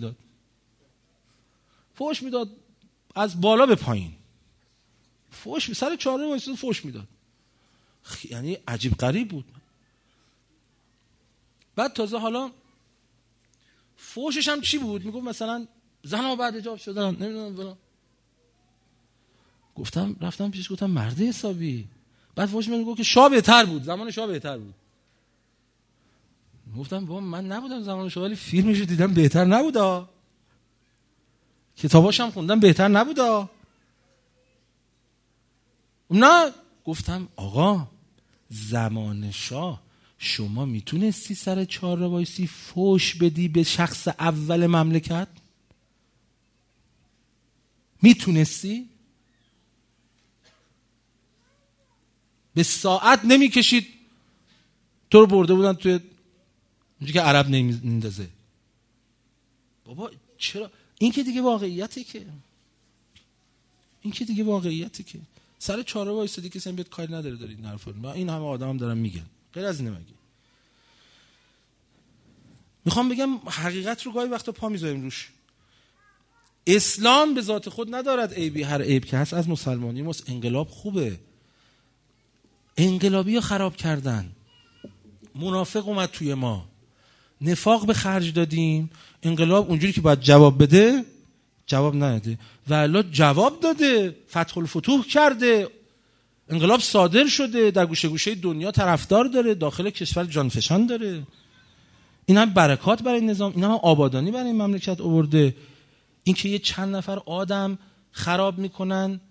میداد از بالا به پایین، فحش سر چهارراه وایساده فحش میداد. یعنی عجیب غریب بود. بعد تازه حالا فحشش هم چی بود؟ میگفت مثلا زنها بعد حجاب شدن، نمیدونم فلان. رفتم پیشش گفتم مرد حسابی. بعد فحش میگفت که شاه بهتر بود، زمان شاه بهتر بود. گفتم بابا من نبودم زمان شاه، ولی فیلمشو دیدم بهتر نبودا، کتاباش هم خوندم بهتر نبودا. نه گفتم آقا زمان شاه شما میتونستی سر چهارراه وایسی فحش بدی به شخص اول مملکت؟ میتونستی؟ به ساعت نمیکشید تو رو برده بودن توی اونجا که عرب نمیندازه. بابا چرا؟ این که دیگه واقعیته که سر چهارراه وایسادی که اصلا بهت کاری نداره داری این حرفا رو. این همه آدم دارن میگن، غیر از اینه مگه؟ میخوام بگم حقیقت رو گاهی وقتا پا میذاریم روش. اسلام به ذات خود ندارد عیبی، هر عیب که هست از مسلمانی ماست. انقلاب خوبه، انقلابی ها خراب کردن، منافق اومد توی ما، نفاق به خرج دادیم، انقلاب اونجوری که باید جواب بده جواب نداده و الا جواب داده، فتح الفتوح کرده، انقلاب صادر شده، در گوشه گوشه دنیا طرفدار داره، داخل کشور جانفشان داره. این هم برکات برای نظام، این هم آبادانی برای این مملکت آورده. این که یه چند نفر آدم خراب میکنن،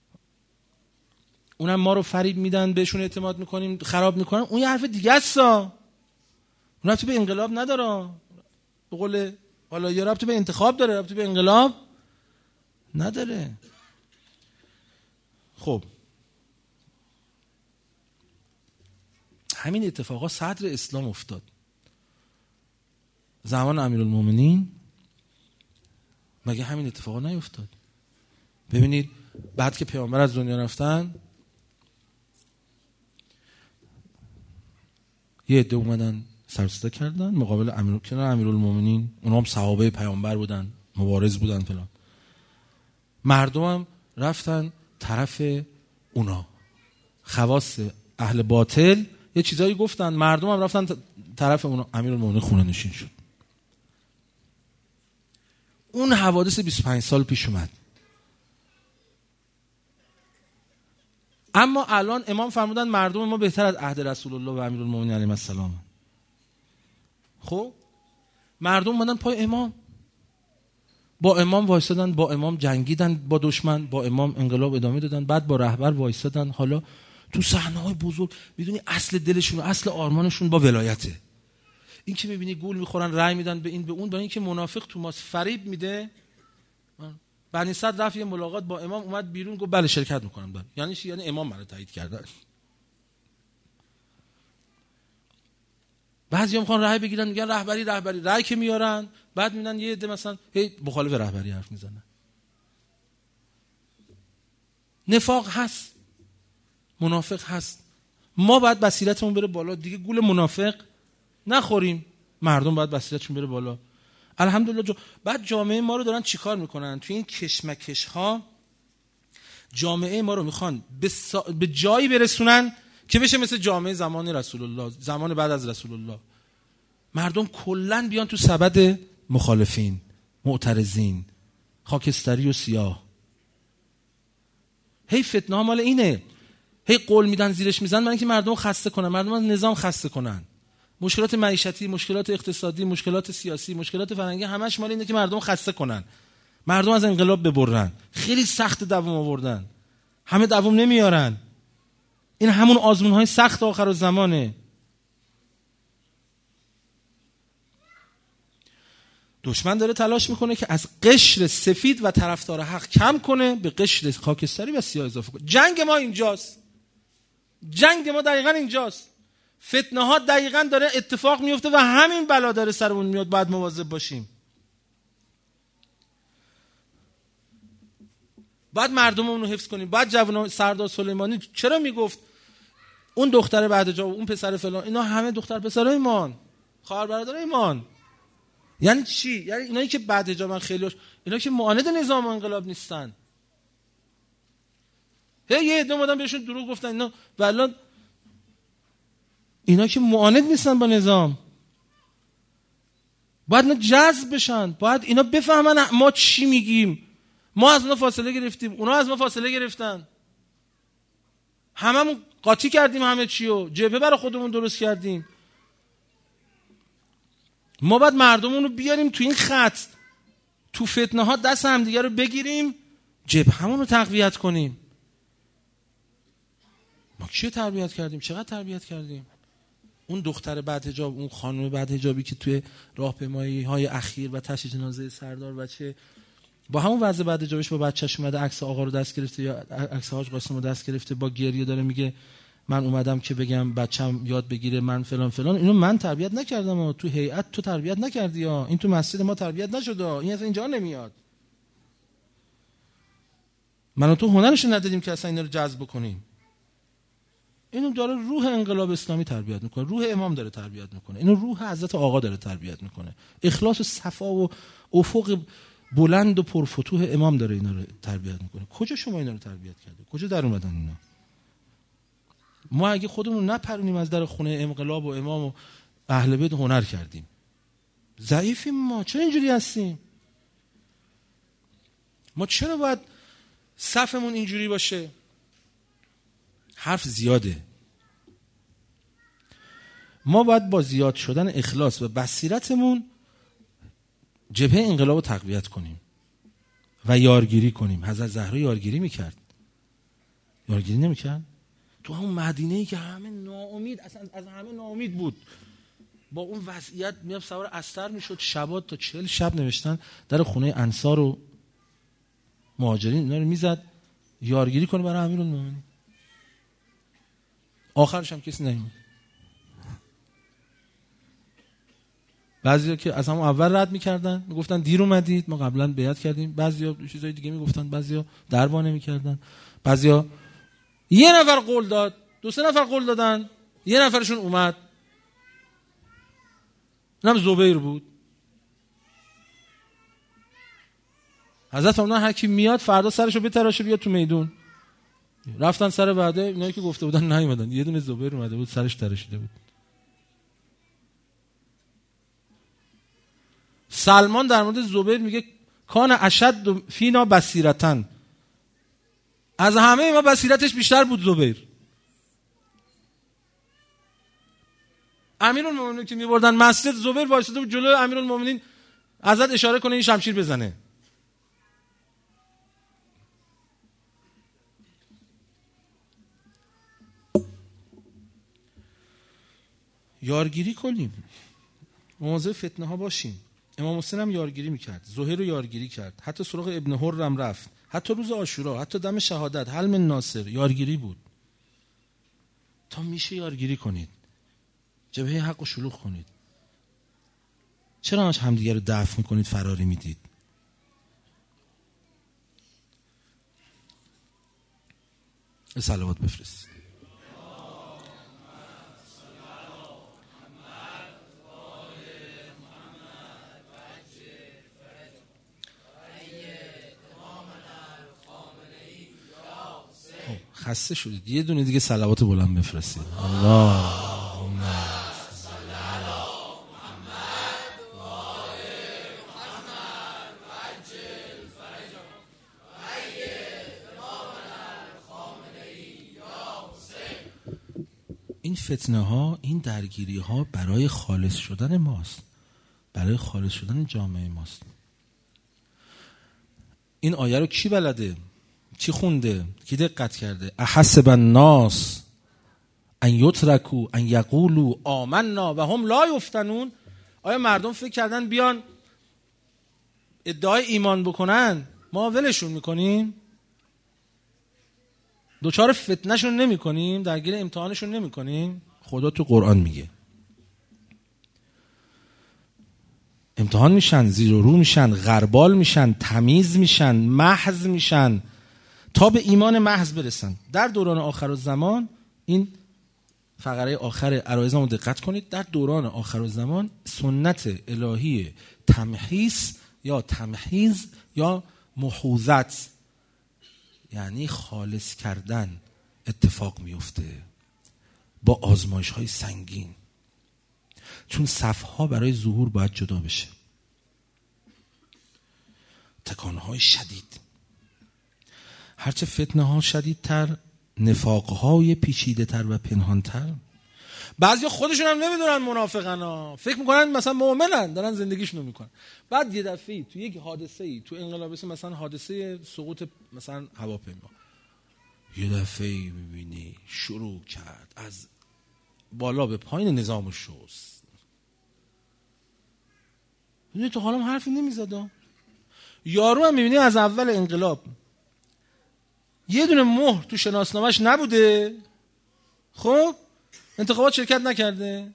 اونم ما رو فریب میدن، بهشون اعتماد میکنیم خراب میکنن، اون یه حرف دیگه است. اون ربطی به انقلاب نداره. به قول حالا یه ربطی به انتخاب داره، ربطی به انقلاب نداره. خب همین اتفاقا صدر اسلام افتاد زمان امیرالمومنین. مگه همین اتفاقا نیفتاد؟ ببینید بعد که پیامبر از دنیا رفتن یه عده اومدن سر صدا کردن مقابل امیرالمومنین. اونا هم صحابه پیامبر بودن، مبارز بودن فلان. مردم هم رفتن طرف اونا، خواص اهل باطل یه چیزایی گفتن، مردم هم رفتن طرف اونا. امیرالمومنین خونه نشین شد. اون حوادث 25 سال پیش اومد. اما الان امام فرمودن مردم ما بهتر از عهد رسول الله و امیرالمومنین علیه السلام. خب مردم اومدن پای امام، با امام وایسادن، با امام جنگیدن با دشمن، با امام انقلاب ادامه دادن، بعد با رهبر وایسادن. حالا تو صحنه‌های بزرگ میدونی اصل دلشون و اصل آرمانشون با ولایته. این که میبینی گول میخورن، رأی میدن به این به اون، برای اینکه منافق تو ماست فریب میده. بنی صدر رفت یه ملاقات با امام، اومد بیرون گفت بله شرکت میکنم. بله یعنی چی؟ یعنی امام منو تایید کردن. بعضیا میخوان رأی بگیرن، میگن رهبری رأی که میارن، بعد میبینن یه عده مثلا هی مخالف رهبری حرف میزنن. نفاق هست، منافق هست. ما باید بصیرتمون بره بالا دیگه، گول منافق نخوریم. مردم باید بصیرتشون بره بالا. الحمدلله بعد جامعه ما رو دارن چیکار میکنن؟ توی این کشمکش ها جامعه ما رو میخوان به جایی برسونن که بشه مثل جامعه زمان رسول الله، زمان بعد از رسول الله. مردم کلن بیان تو سبد مخالفین، معترضین، خاکستری و سیاه. هی فتنه ها مال اینه، هی قول میدن زیرش میزنن برای اینکه مردم خسته کنن، مردم از نظام خسته کنن. مشکلات معیشتی، مشکلات اقتصادی، مشکلات سیاسی، مشکلات فرهنگی، همش مال اینه که مردم خسته کنن، مردم از انقلاب ببرن. خیلی سخت دوام آوردن، همه دوام نمیارن. این همون آزمون‌های سخت آخرالزمانه. دشمن داره تلاش میکنه که از قشر سفید و طرفدار حق کم کنه، به قشر خاکستری و سیاه اضافه کنه. جنگ ما اینجاست. جنگ ما دقیقاً اینجاست. فتنه ها دقیقاً داره اتفاق میفته و همین بلا داره سرمون میاد. باید مواظب باشیم. باید مردممون رو حفظ کنیم. باید جوانان. سردار سلیمانی چرا میگفت اون دختر بعدجا و اون پسر فلان، اینا همه دختر پسرای ایمان، خواهر برادرای ایمان. یعنی چی؟ یعنی اینایی که بعد حجابن خیلیش، اینا که معاند نظام و انقلاب نیستن. یه عده اومدن بهشون دروغ گفتن اینا، والله اینا که معاند نیستن با نظام. باید اینا جذب بشن، باید اینا بفهمن ما چی میگیم. ما از اونا فاصله گرفتیم، اونا از ما فاصله گرفتن. هممون قاطی کردیم همه چیو، جبهه برای خودمون درست کردیم. ما باید مردمون رو بیاریم تو این خط، تو فتنه ها دست همدیگه رو بگیریم، جبهمون رو تقویت کنیم. ما کیو تربیت کردیم؟ چقدر تربیت کردیم؟ اون دختر بعد حجاب، اون خانم بعد حجابی که توی راهپیمایی های اخیر و تشییع جنازه سردار بچه با همون وضع بعد حجابش با بچه‌ش اومده، عکس آقا رو دست گرفته یا عکس حاج قاسم رو دست گرفته، با گریه داره میگه من اومدم که بگم بچه‌م یاد بگیره من فلان فلان. اینو من تربیت نکردم، تو هیئت تو تربیت نکردی، این تو مسجد ما تربیت نشده، این اصلا اینجا نمیاد. من و تو هنرش ندادیم که اصلا اینا رو جذب کنیم. اینو داره روح انقلاب اسلامی تربیت میکنه، روح امام داره تربیت میکنه، اینو روح حضرت آقا داره تربیت میکنه. اخلاص و صفا و افق بلند و پرفتوح امام داره اینا رو تربیت میکنه. کجا شما اینا رو تربیت کردید؟ کجا در اومدن اینا؟ ما اگه خودمون نپرونیم از در خونه انقلاب و امام و اهل بیت، هنر کردیم. ضعیفیم ما. چرا اینجوری هستیم؟ ما چرا باید صفمون اینجوری باشه؟ حرف زیاده. ما باید با زیاد شدن اخلاص و بصیرتمون جبهه انقلاب رو تقویت کنیم و یارگیری کنیم. حضرت زهرا یارگیری میکرد. یارگیری نمیکرد؟ تو همون مدینه‌ای که همه ناامید، اصلا از همه ناامید بود، با اون وضعیت میام سوار استر میشد، شبات تا 40 شب نوشتن در خونه انصار و مهاجرین، اینا رو میزد یارگیری کنه برای امیرالمومنین. آخرش هم کسی نیومد. بعضیا که از همون اول رد میکردن، میگفتن دیر اومدید، ما قبلا بیعت کردیم. بعضیا چیزای دیگه میگفتن، بعضیا دربا نمیکردن، بعضیا یه نفر قول داد، 2-3 نفر قول دادن، یه نفرشون اومد، اونم زبیر بود. حضرت فرمودن هر کی میاد فردا سرشو بتراشه بیاد تو میدون. رفتن سر وعده، اینایی که گفته بودن نیومدن، یه دونه زبیر اومده بود سرش تراشیده بود. سلمان در مورد زبیر میگه کان اشد فینا بصیرتن، از همه ما بصیرتش بیشتر بود زبیر. امیرالمومنین که میبردن مسجد، زبیر وایساده بود جلوی امیرالمومنین، ازت اشاره کنه این شمشیر بزنه. یارگیری کنیم، مواظب فتنه ها باشیم. امام حسین هم یارگیری میکرد، زهیر رو یارگیری کرد، حتی سراغ ابن حر هم رفت، حتی روز عاشورا، حتی دم شهادت، حلم ناصر، یارگیری بود. تا میشه یارگیری کنید، جبهه حق رو شلوغ کنید. چرا همدیگه رو دفع میکنید، فراری میدید؟ صلوات بفرست. خسته شدید، یه دونه دیگه صلوات بلند بفرستید. اللهم صل علی محمد و آل محمد و عجل فرجهم و أید امامنا الخامنه‌ای یا حسین. این فتنه ها، این درگیری ها برای خالص شدن ماست، برای خالص شدن جامعه ماست. این آیه رو کی بلده؟ کی خونده؟ کی دقت کرده؟ احسب الناس ان یترکوا ان یقولوا آمنا و هم لا یفتنون. آیا مردم فکر کردن بیان ادعای ایمان بکنن ما ولشون میکنیم؟ دوچار فتنهشون نمیکنیم؟ درگیر امتحانشون نمیکنیم؟ خدا تو قرآن میگه امتحان میشن، زیر و رو میشن، غربال میشن، تمیز میشن، محض میشن تا به ایمان محض برسن. در دوران آخر الزمان، این فقره آخر عرایزمو دقت کنید، در دوران آخر الزمان سنت الهی تمحیص یا تمحیز یا محوزت، یعنی خالص کردن، اتفاق میفته با آزمایش های سنگین، چون صفها برای ظهور باید جدا بشه. تکانه های شدید، هرچه فتنه ها شدیدتر، نفاق های پیچیده تر و پنهان تر. بعضیا خودشون هم نمیدونن منافقن ها، فکر میکنن مثلا مؤمنن دارن زندگیشونو میکنن، بعد یه دفعه تو یک حادثه‌ای، تو انقلاب مثلا حادثه سقوط مثلا هواپیما، یه دفعه میبینی شروع کرد از بالا به پایین نظام شست. میدونی تو حالا حرفی نمیزد. یارو هم میبینی از اول انقلاب یه دونه مهر تو شناسنامه‌اش نبوده، خب انتخابات شرکت نکرده،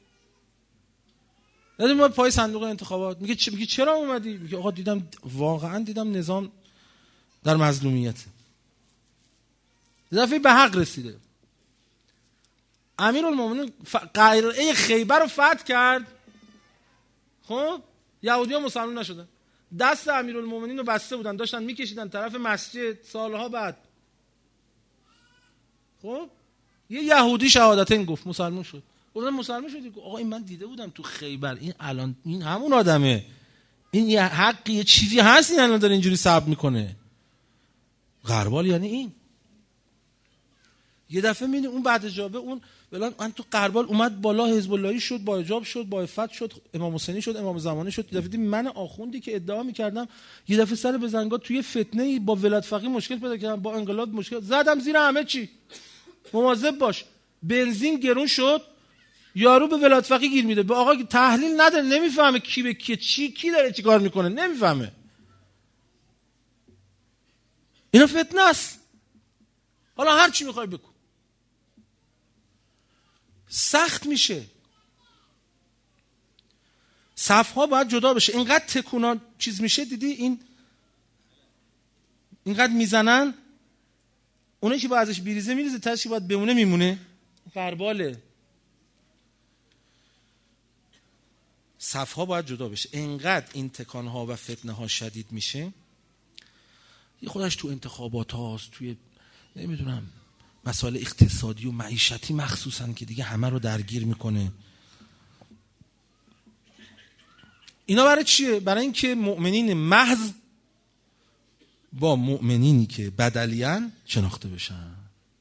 ما پای صندوق انتخابات. میگه چرا اومدی؟ میگه آقا واقعا دیدم نظام در مظلومیته. دفعه به حق رسیده. امیرالمومنین قلعه خیبر رو فتح کرد، خب یهودی‌ها مسلمان نشدن، دست امیرالمومنین رو بسته بودن، داشتن میکشیدن طرف مسجد. سالها بعد خب یه یهودی شهادتین گفت، مسلمان شد. گفتن مسلمان شدی؟ آقا این من دیده بودم تو خیبر، این الان این همون آدمه، این یه حقی یه چیزی هست، این الان داره اینجوری صبر میکنه. غربال یعنی این. یه دفعه میبینی اون بعد حجابه، اون بلان تو غربال اومد بالا، حزب اللهی شد، با حجاب شد، با عفت شد، امام حسینی شد، امام زمانی شد. یه دفعه من آخوندی که ادعا میکردم یه دفعه سر بزنگاه توی فتنه با ولایت فقیه مشکل پیدا کردم، با انقلاب مشکل زدم زیر همه چی. مواظب باش. بنزین گرون شد، یارو به ولایت فقیه گیر میده، به آقا تحلیل نداره، نمیفهمه کی به کی کی داره چیکار میکنه، نمیفهمه. اینا فتنه است. حالا هر چی میخوای بکن، سخت میشه. صفها باید جدا بشه. اینقدر تکونا چیز میشه، دیدی اینقدر میزنن، اونایی که با ازش بیریزه میریزه، تاشی باید بمونه میمونه. غرباله. صفها باید جدا بشه. اینقدر این تکانها و فتنه ها شدید میشه، یه خودش تو انتخابات هاست، توی نمیدونم مسائل اقتصادی و معیشتی مخصوصا که دیگه همه رو درگیر میکنه. اینا برای چیه؟ برای اینکه مؤمنین محض با مؤمنینی که بدلیان شناخته بشن.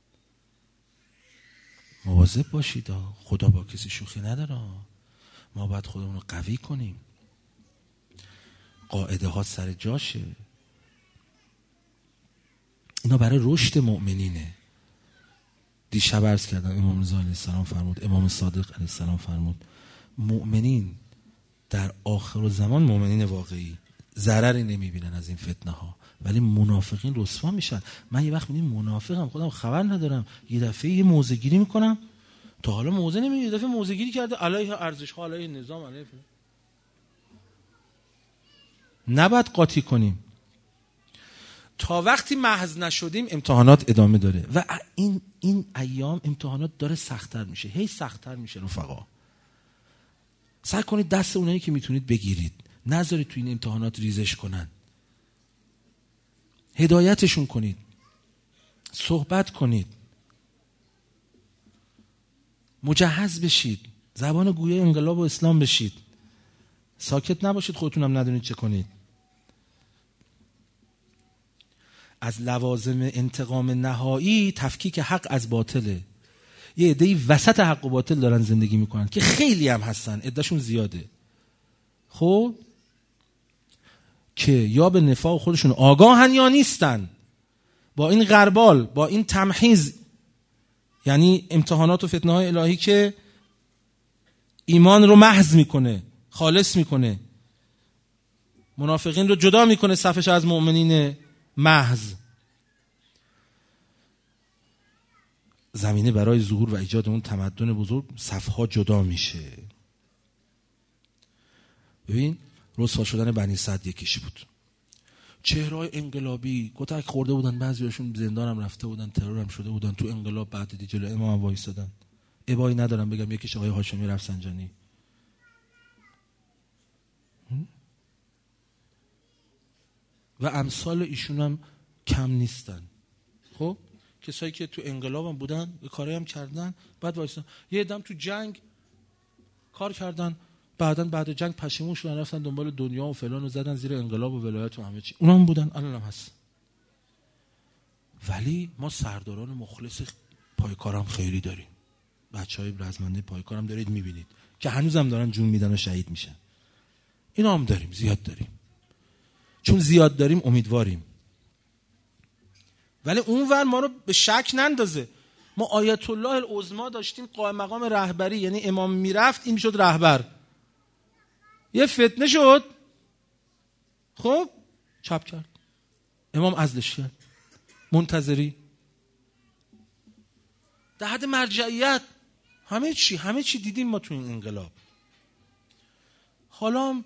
مواظب باشید، خدا با کسی شوخی نداره. ما باید خودمون رو قوی کنیم، قاعده ها سر جاشه. اینا برای رشد مؤمنینه. دیشب عرض کردم امام رضا علیه السلام فرمود، امام صادق علیه السلام فرمود، مؤمنین در آخر زمان، مؤمنین واقعی ضرری نمیبینن از این فتنه ها، ولی منافقین رسوا میشن. من یه وقت میبینم منافقم، خودم خبر ندارم، یه دفعه یه موضع گیری میکنم، تا حالا موضع نمیگیره، یه دفعه موضع گیری کرده علیه ارزش ها، علیه نظام، علیه فلان. نباید قاطی کنیم. تا وقتی محض نشدیم امتحانات ادامه داره و این ایام امتحانات داره سخت‌تر میشه، هی سخت‌تر میشه. رفقا سعی کنید دست اونایی که میتونید بگیرید، نذارید تو این امتحانات ریزش کنن، هدایتشون کنید، صحبت کنید، مجهز بشید، زبان گویای انقلاب و اسلام بشید، ساکت نباشید خودتونم ندونید چه کنید. از لوازم انتقام نهایی تفکیک حق از باطله. یه عده‌ای وسط حق و باطل دارن زندگی میکنن که خیلی هم هستن، عده‌شون زیاده، خب که یا به نفاق خودشون آگاهن یا نیستن. با این غربال، با این تمحیز، یعنی امتحانات و فتنه های الهی که ایمان رو محض میکنه، خالص میکنه، منافقین رو جدا میکنه صفش از مؤمنین محض. زمینه برای ظهور و ایجاد اون تمدن بزرگ، صفها جدا میشه. ببین رسوا شدن بنی سعد یکیش بود. چهره‌های انقلابی کتک خورده بودن، بعضیاشون زندان هم رفته بودن، ترور هم شده بودن تو انقلاب. بعد دیدی جلوی امام وایسادن. ابایی ندارم بگم یکیش آقای هاشمی رفسنجانی. و امثال ایشون هم کم نیستن. خب کسایی که تو انقلاب هم بودن، کاری هم کردن، بعد وایسادن. یه عده‌ام تو جنگ کار کردن، بعد جنگ پشیمون شدن، رفتن دنبال دنیا و فلان و زدن زیر انقلاب و ولایت و همه چی. اونا هم بودن، الان هم هست. ولی ما سرداران مخلص پایکارم خیلی داریم. بچهای رزمنده پایکارم دارید میبینید که هنوزم دارن جون میدن و شهید میشن. اینا هم داریم، زیاد داریم. چون زیاد داریم امیدواریم. ولی اونور ما رو به شک نندازه. ما آیت الله العظما داشتیم، قائم مقام رهبری، یعنی امام میرفت این میشد رهبر. یه فتنه شد، خب چپ کرد، امام عزلش کرد. منتظری در حد مرجعیت همه چی دیدیم ما تو این انقلاب. حالا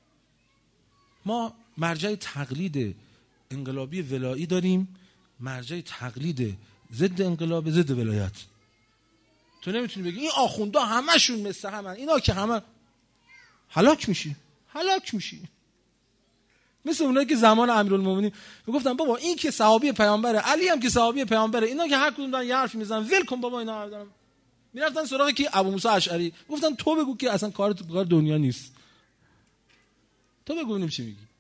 ما مرجع تقلید انقلابی ولایی داریم، مرجع تقلید ضد انقلاب ضد ولایت. تو نمیتونی بگی این آخوندا همشون مثل همن، اینا که همه هلاک میشی. مثل اونایی که زمان امیرالمومنین میگفتن بابا این که صحابی پیامبره، علی هم که صحابی پیامبره، اینا که هر کدوم دارن یه حرفی میزنن ول کن بابا اینا دارن. میرفتن سراغ کی؟ ابو موسی اشعری. گفتن تو بگو که اصلا کار دنیا نیست، تو بگو ببینیم چی میگی.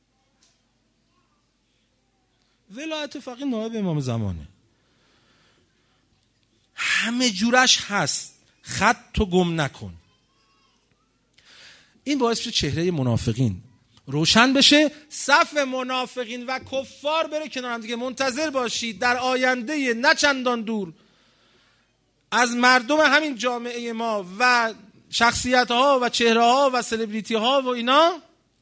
ولایت فقیه نایب امام زمانه، همه جورش هست، خط تو گم نکن. این باعث میشه چهره منافقین روشن بشه، صف منافقین و کفار بره کنار هم دیگه. منتظر باشید در آینده نه چندان دور از مردم همین جامعه ما و شخصیت ها و چهره ها و سلبریتی ها و اینا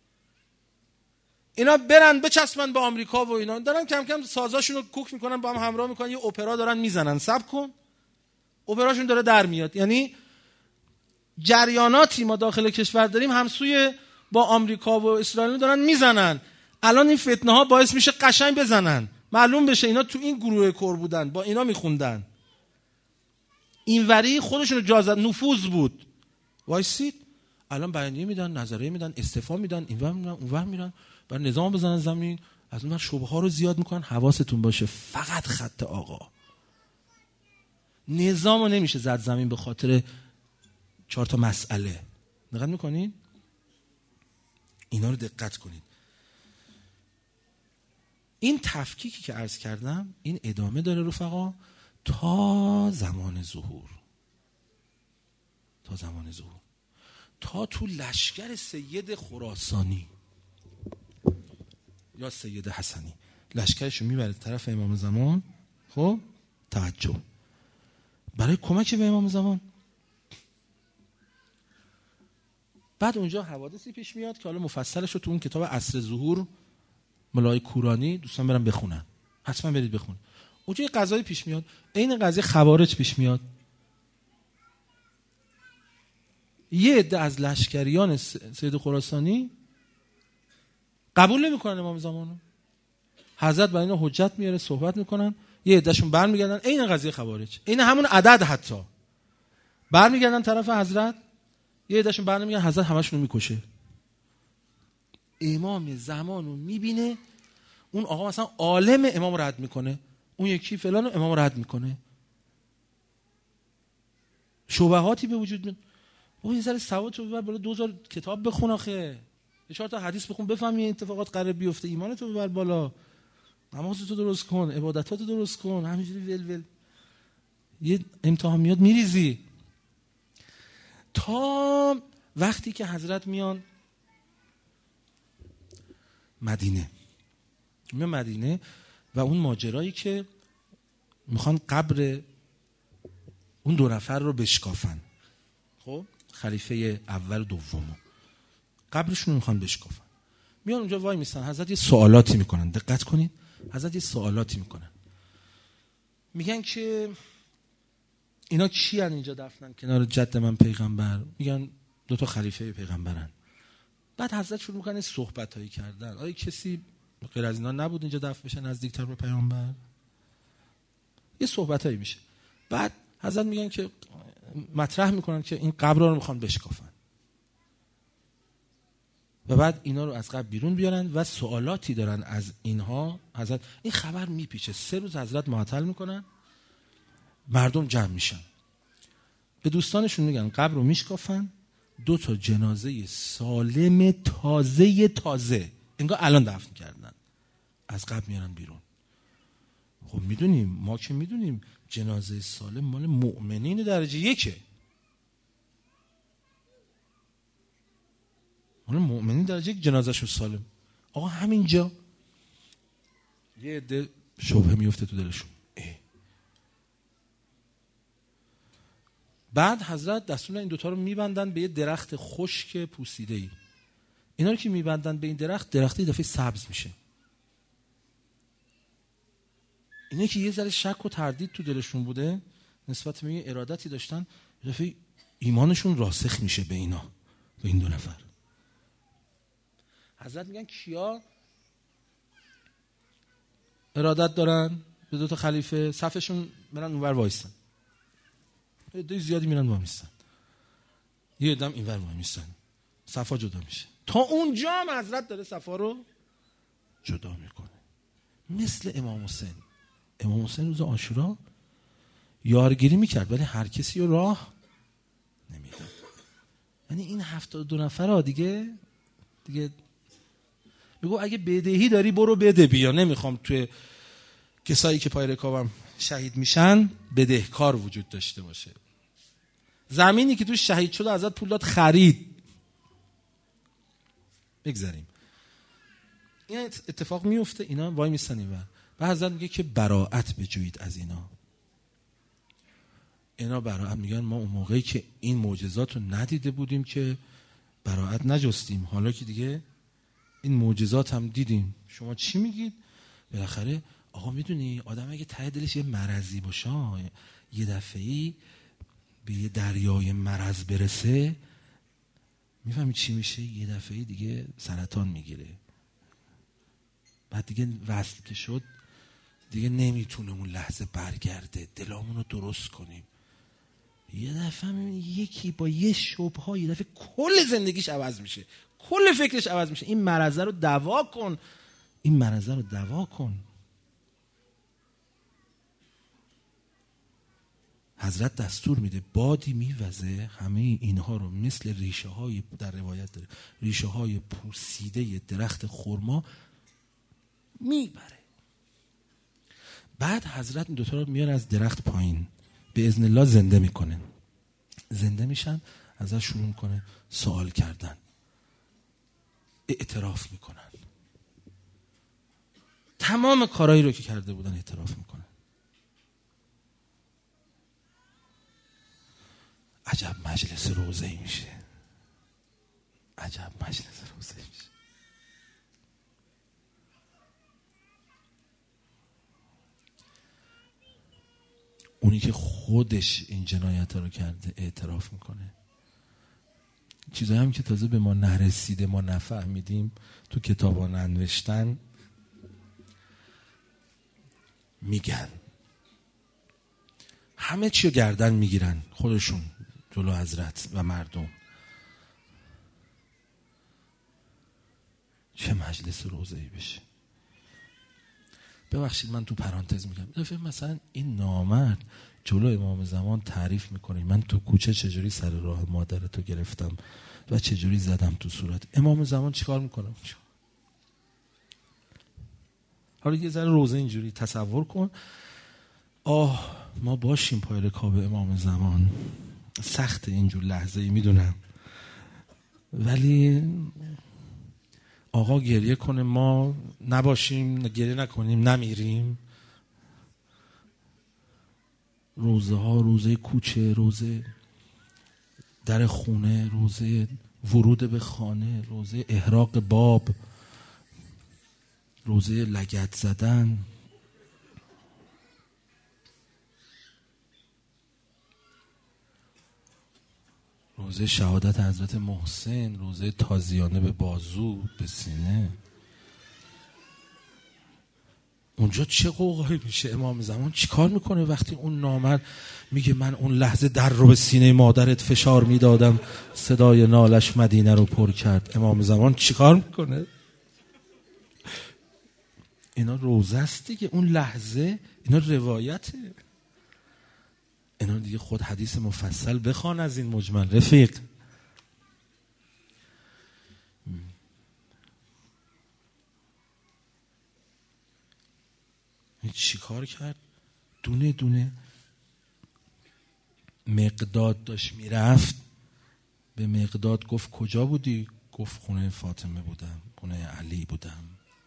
برن بچسبن به آمریکا و اینا. دارن کم کم سازاشون رو کوک میکنن، با هم همراه میکنن، یه اپرا دارن میزنن. صبر کن، اپراشون داره در میاد. یعنی جریاناتی ما داخل کشور داریم همسوی با آمریکا و اسرائیل دارن میزنن. الان این فتنه ها باعث میشه قشنگ بزنن، معلوم بشه اینا تو این گروه کور بودن، با اینا میخوندن، اینوری خودشون رو جا زد، نفوذ بود. وایسید الان بیانیه میدن، نظریه میدن، استعفا میدن، اینور میرن اونور میرن، برای نظام بزنن زمین. از اون شبهه ها رو زیاد میکنن. حواستون باشه فقط خط آقا. نظامو نمیشه زد زمین به خاطر 4 تا مسئله. دقت میکنین؟ اینا رو دقت کنید. این تفکیکی که عرض کردم این ادامه داره رفقا تا زمان ظهور. تا تو لشکر سید خراسانی یا سید حسنی لشکرشو میبره طرف امام زمان. خب توجه، برای کمک به امام زمان. بعد اونجا حوادثی پیش میاد که حالا مفصلش رو تو اون کتاب عصر ظهور ملای کورانی دوستان برن بخونن، حتما برید بخونید. اونجا یه قضایی پیش میاد، این قضیه خوارج پیش میاد. یه عده از لشکریان سید خراسانی قبول نمیکنن امام زمانو. حضرت برای اینا حجت میاره، صحبت میکنن، یه عدهشون برمیگردن این قضیه خوارج، این همون عدد حتی برمیگردن طرف حضرت، یه عدهشون برمیگردن حضرت همشون رو میکشه. امام زمانو میبینه اون آقا مثلا عالم امام رد میکنه، اون یکی فلان امام رد میکنه، شبهاتی به وجود میاد. او این سر سواد رو ببر بالا، 2000 کتاب بخون، آخه 4 تا حدیث بخون بفهمی اتفاقات قرار بیفته، ایمانتو ببر بالا، نمازتو درست کن، عبادتاتو درست کن. همینجوری ول یه امتحان میاد میریزی. تا وقتی که حضرت میان مدینه و اون ماجرایی که میخوان قبر اون 2 نفر رو بشکافن، خب خلیفه اول و دومو قبرشون رو میخوان بشکافن. میان اونجا وای میستن، حضرت یه سوالاتی میکنن، دقت کنید، حضرت یه سوالاتی میکنن، میگن که اینا چی هن اینجا دفنن کنار جد من پیغمبر؟ میگن 2 خلیفه پیغمبرن. بعد حضرت شروع میکنه صحبتایی کردن. آیا کسی غیر از اینا نبود اینجا دفن بشه نزدیکتر به پیامبر؟ یه صحبتایی میشه. بعد حضرت میگن که مطرح میکنن که این قبر رو میخوان بشکافن و بعد اینا رو از قبر بیرون بیارن و سوالاتی دارن از اینها. حضرت این خبر میپیچه. 3 روز حضرت معطل میکنن، مردم جمع میشن، به دوستانشون میگن قبر رو میشکافن، 2 جنازه سالم تازه انگار الان دفن کردن از قبر میارن بیرون. خب میدونیم، ما که میدونیم جنازه سالم مال مؤمنین درجه 1، مال مؤمنین درجه 1 جنازه‌شون سالم. آقا همینجا یه عده شبهه میفته تو دلشون. بعد حضرت دستور این 2 رو میبندن به یه درخت خشک پوسیده‌ای. اینا رو که میبندن به این درخت یه دفعه سبز میشه. اینه که یه ذره شک و تردید تو دلشون بوده نسبت به یه ارادتی داشتن، یه دفعه ایمانشون راسخ میشه به اینا، به این 2 نفر. حضرت میگن کیا ارادت دارن به 2 خلیفه؟ صفشون برن اونور وایسن. عده زیادی میرن وایسن، یه عدم اینور وایسن، صفا جدا میشه. تا اونجا هم حضرت داره صفا رو جدا میکنه. مثل امام حسین روز عاشورا یارگیری میکرد ولی هر کسی رو راه نمیداد. یعنی این 72 نفر دیگه بگو اگه بدهی داری برو بده بیا، نمیخوام توی کسایی که پای رکابم شهید میشن بدهکار وجود داشته باشه. زمینی که توش شهید شده ازت پول داد خرید. بگذاریم این اتفاق میفته، اینا وای میستن اینور. و حضرت میگه که براءت بجویید از اینا براءت میگن. ما اون موقعی که این معجزات رو ندیده بودیم که براءت نجستیم، حالا که دیگه این معجزات هم دیدیم شما چی میگید؟ بالاخره آقا میدونی آدم اگه ته دلش یه مرضی باشه، یه دفعه‌ای به یه دریای مرض برسه، میفهمی چی میشه؟ یه دفعه‌ای دیگه سرطان میگیره. بعد دیگه وصل که شد دیگه نمیتونه اون لحظه برگرده. دلامون رو درست کنیم. یه دفعه میبینی یکی با یه شبهه یه دفعه کل زندگیش عوض میشه، کل فکرش عوض میشه. این مرضه رو دوا کن. حضرت دستور میده بادی میوزه همه اینها رو مثل ریشه های، در روایت داره ریشه های پوسیده درخت خرما میبره. بعد حضرت این 2 رو میاره از درخت پایین، به اذن الله زنده میکنه. زنده میشن، حضرت شروع میکنه سوال کردن، اعتراف میکنن، تمام کارهایی رو که کرده بودن اعتراف میکنن. عجب مجلس روزه‌ای میشه. اونی که خودش این جنایت رو کرده اعتراف میکنه. چیزایی هم که تازه به ما نرسیده، ما نفهمیدیم، تو کتابا ننوشتن میگن. همه چی رو گردن میگیرن خودشون جلو حضرت و مردم. چه مجلس روزه‌ای بشه. ببخشید من تو پرانتز میگم، مثلا این نامرد جلو امام زمان تعریف میکنه من تو کوچه چجوری سر راه مادرتو گرفتم و چجوری زدم تو صورت. امام زمان چیکار میکنه اونجا؟ حالا یه ذره روزه اینجوری تصور کن. ما باشیم پای رکاب امام زمان. سخت اینجور لحظه ای میدونم، ولی آقا گریه کنه ما نباشیم، گریه نکنیم، نمیریم. روزه ها، روزه کوچه، روزه در خونه، روزه ورود به خانه، روزه احراق باب، روزه لگد زدن، روزه شهادت حضرت محسن، روزه تازیانه به بازو به سینه. اونجا چه قوقایی میشه؟ امام زمان چی کار میکنه وقتی اون نامرد میگه من اون لحظه در رو به سینه مادرت فشار میدادم صدای نالش مدینه رو پر کرد؟ امام زمان چی کار میکنه؟ اینا روزه است دیگه، اون لحظه اینا روایته، اینا دیگه خود حدیث مفصل بخوان از این مجمل رفیق. چی کار کرد؟ دونه دونه مقداد داشت میرفت، به مقداد گفت کجا بودی؟ گفت خونه فاطمه بودم، خونه علی بودم.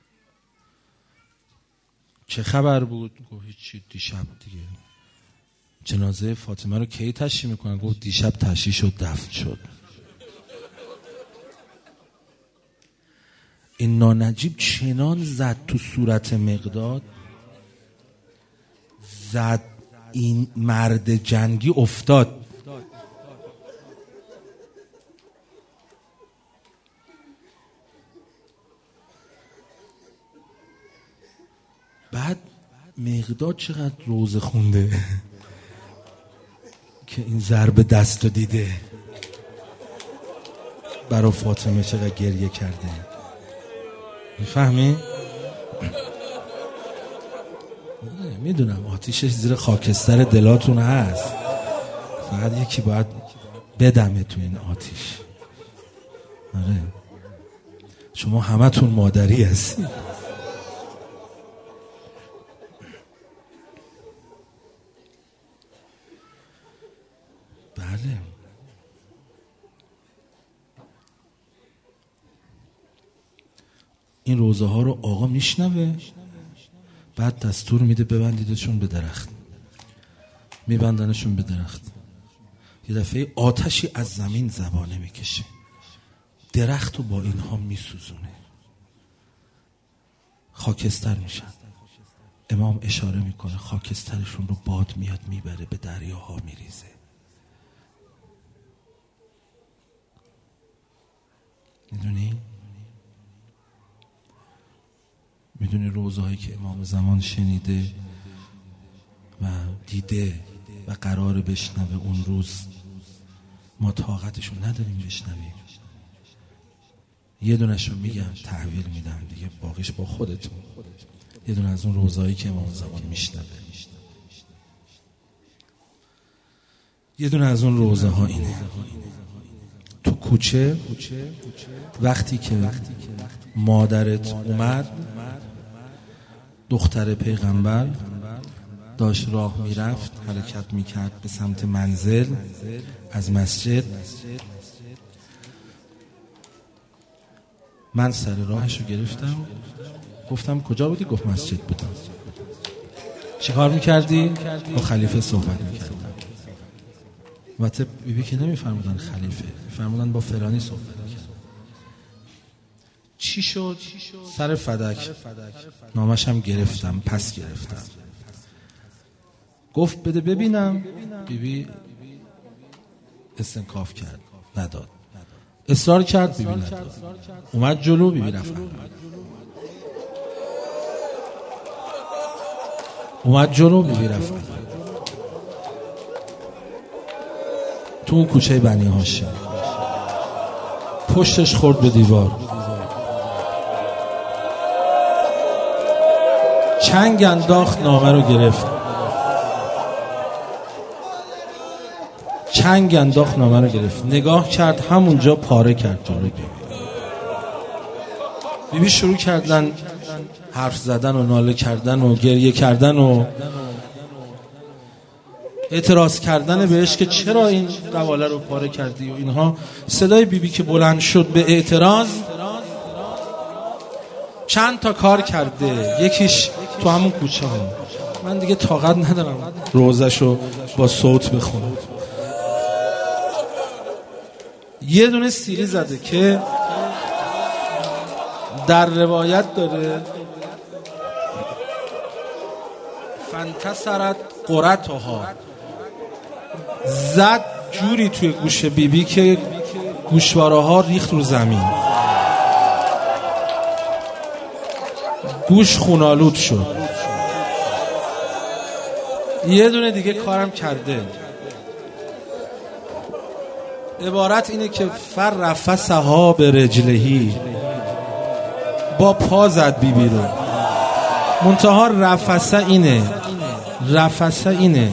چه خبر بود؟ گفت هیچی، دیشب دیگه جنازه فاطمه رو کی تشییع میکنن؟ گفت دیشب تشییع شد، دفن شد. این نانجیب چنان زد تو صورت مقداد، زد این مرد جنگی افتاد. بعد مقداد چقدر روزه خونده که این ضرب دست رو دیده، برای فاطمه چقدر گریه کرده. میفهمی؟ میدونم آتیشش زیر خاکستر دلاتون هست، فقط یکی باید بدمه تو این آتیش. آره شما همتون مادری هستی. بله این روزه ها رو آقا میشنوه، بعد دستور میده ببندیدشون به درخت. میبندنشون به درخت، یه دفعه آتشی از زمین زبانه میکشه، درخت رو با اینها میسوزونه، خاکستر میشن. امام اشاره میکنه خاکسترشون رو باد میاد میبره، به دریاها میریزه. میدونی روزهایی که امام زمان شنیده و دیده و قرار بشنوه، اون روز ما طاقتشو نداریم بشنویم. یه دونشو میگم تحویل میدم دیگه، باقیش با خودتون. یه دونه از اون روزهایی که امام زمان میشنوه، یه دونه از اون روزه ها اینه: تو کوچه وقتی که مادرت اومد، دختر پیغمبر داشت راه میرفت، حرکت میکرد به سمت منزل از مسجد، من سر راهش رو گرفتم، گفتم کجا بودی؟ گفت مسجد بودم. چی کار میکردی؟ با خلیفه صحبت میکردم. البته بیبی که نمیفرمودن خلیفه، میفرمودن با فلانی صحبت میکرد. چی شد؟ سر فدک نامش هم گرفتم، پس گرفتم. گفت بده ببینم. بیبی استنکاف کرد، نداد. اصرار کرد، بیبی نداد. اومد جلو، بیبی رفت. اومد جلو، بیبی رفت. تو اون کوچه بنی هاشم پشتش خورد به دیوار، چنگ انداخت، نامه رو گرفت. چنگ انداخت، نامه رو گرفت، نگاه کرد، همونجا پاره کرد جلوی بیبی. شروع کردن حرف زدن و ناله کردن و گریه کردن و اعتراض کردن بهش که چرا این قواله رو پاره کردی و اینها. صدای بیبی که بلند شد به اعتراض، چند تا کار کرده، یکیش تو همون کوچه ها. من دیگه طاقت ندارم روزشو با صوت بخونم. یه دونه سیلی زده که در روایت داره فانتصرت قرتها، زد جوری توی گوش بیبی که گوشواره ها ریخت رو زمین، گوش خونالود شد. یه دونه دیگه کارم کرده. عبارت اینه که فرفسها به رجلهی، با پا زد بیبی رو. منتها رفسه اینه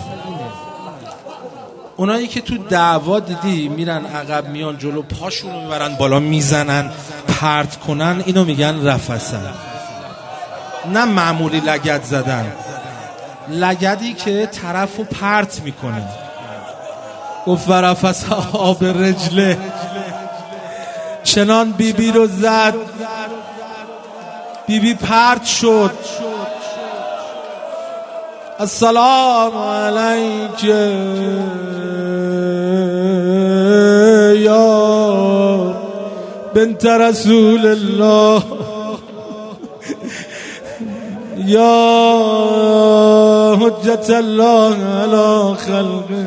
اونایی که تو دعوا دیدی میرن عقب میان جلو، پاشونو میبرن بالا میزنن پرت کنن، اینو میگن رفسه. نه معمولی لگد زدن، لگدی که طرفو پرت میکنه. گفت فرفسها به رجله، چنان بیبی رو زد بیبی پرت شد. السلام علیک یا بنت رسول الله، یا حجت الله علی خلقه،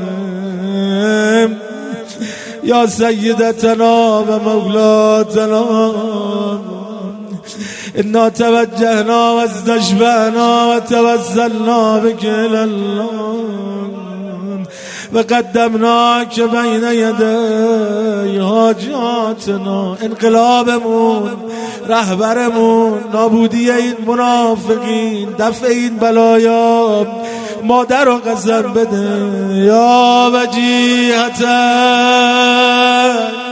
یا سیدتنا و مولاتنا، انا توجهنا و استشفعنا و توسلنا بك الى الله و قدمناک بین یدی حاجاتنا. انقلابمون، رهبرمون، نابودی این منافقین، دفع این بلایا، مادر رو قسم بده. یا وجیهتن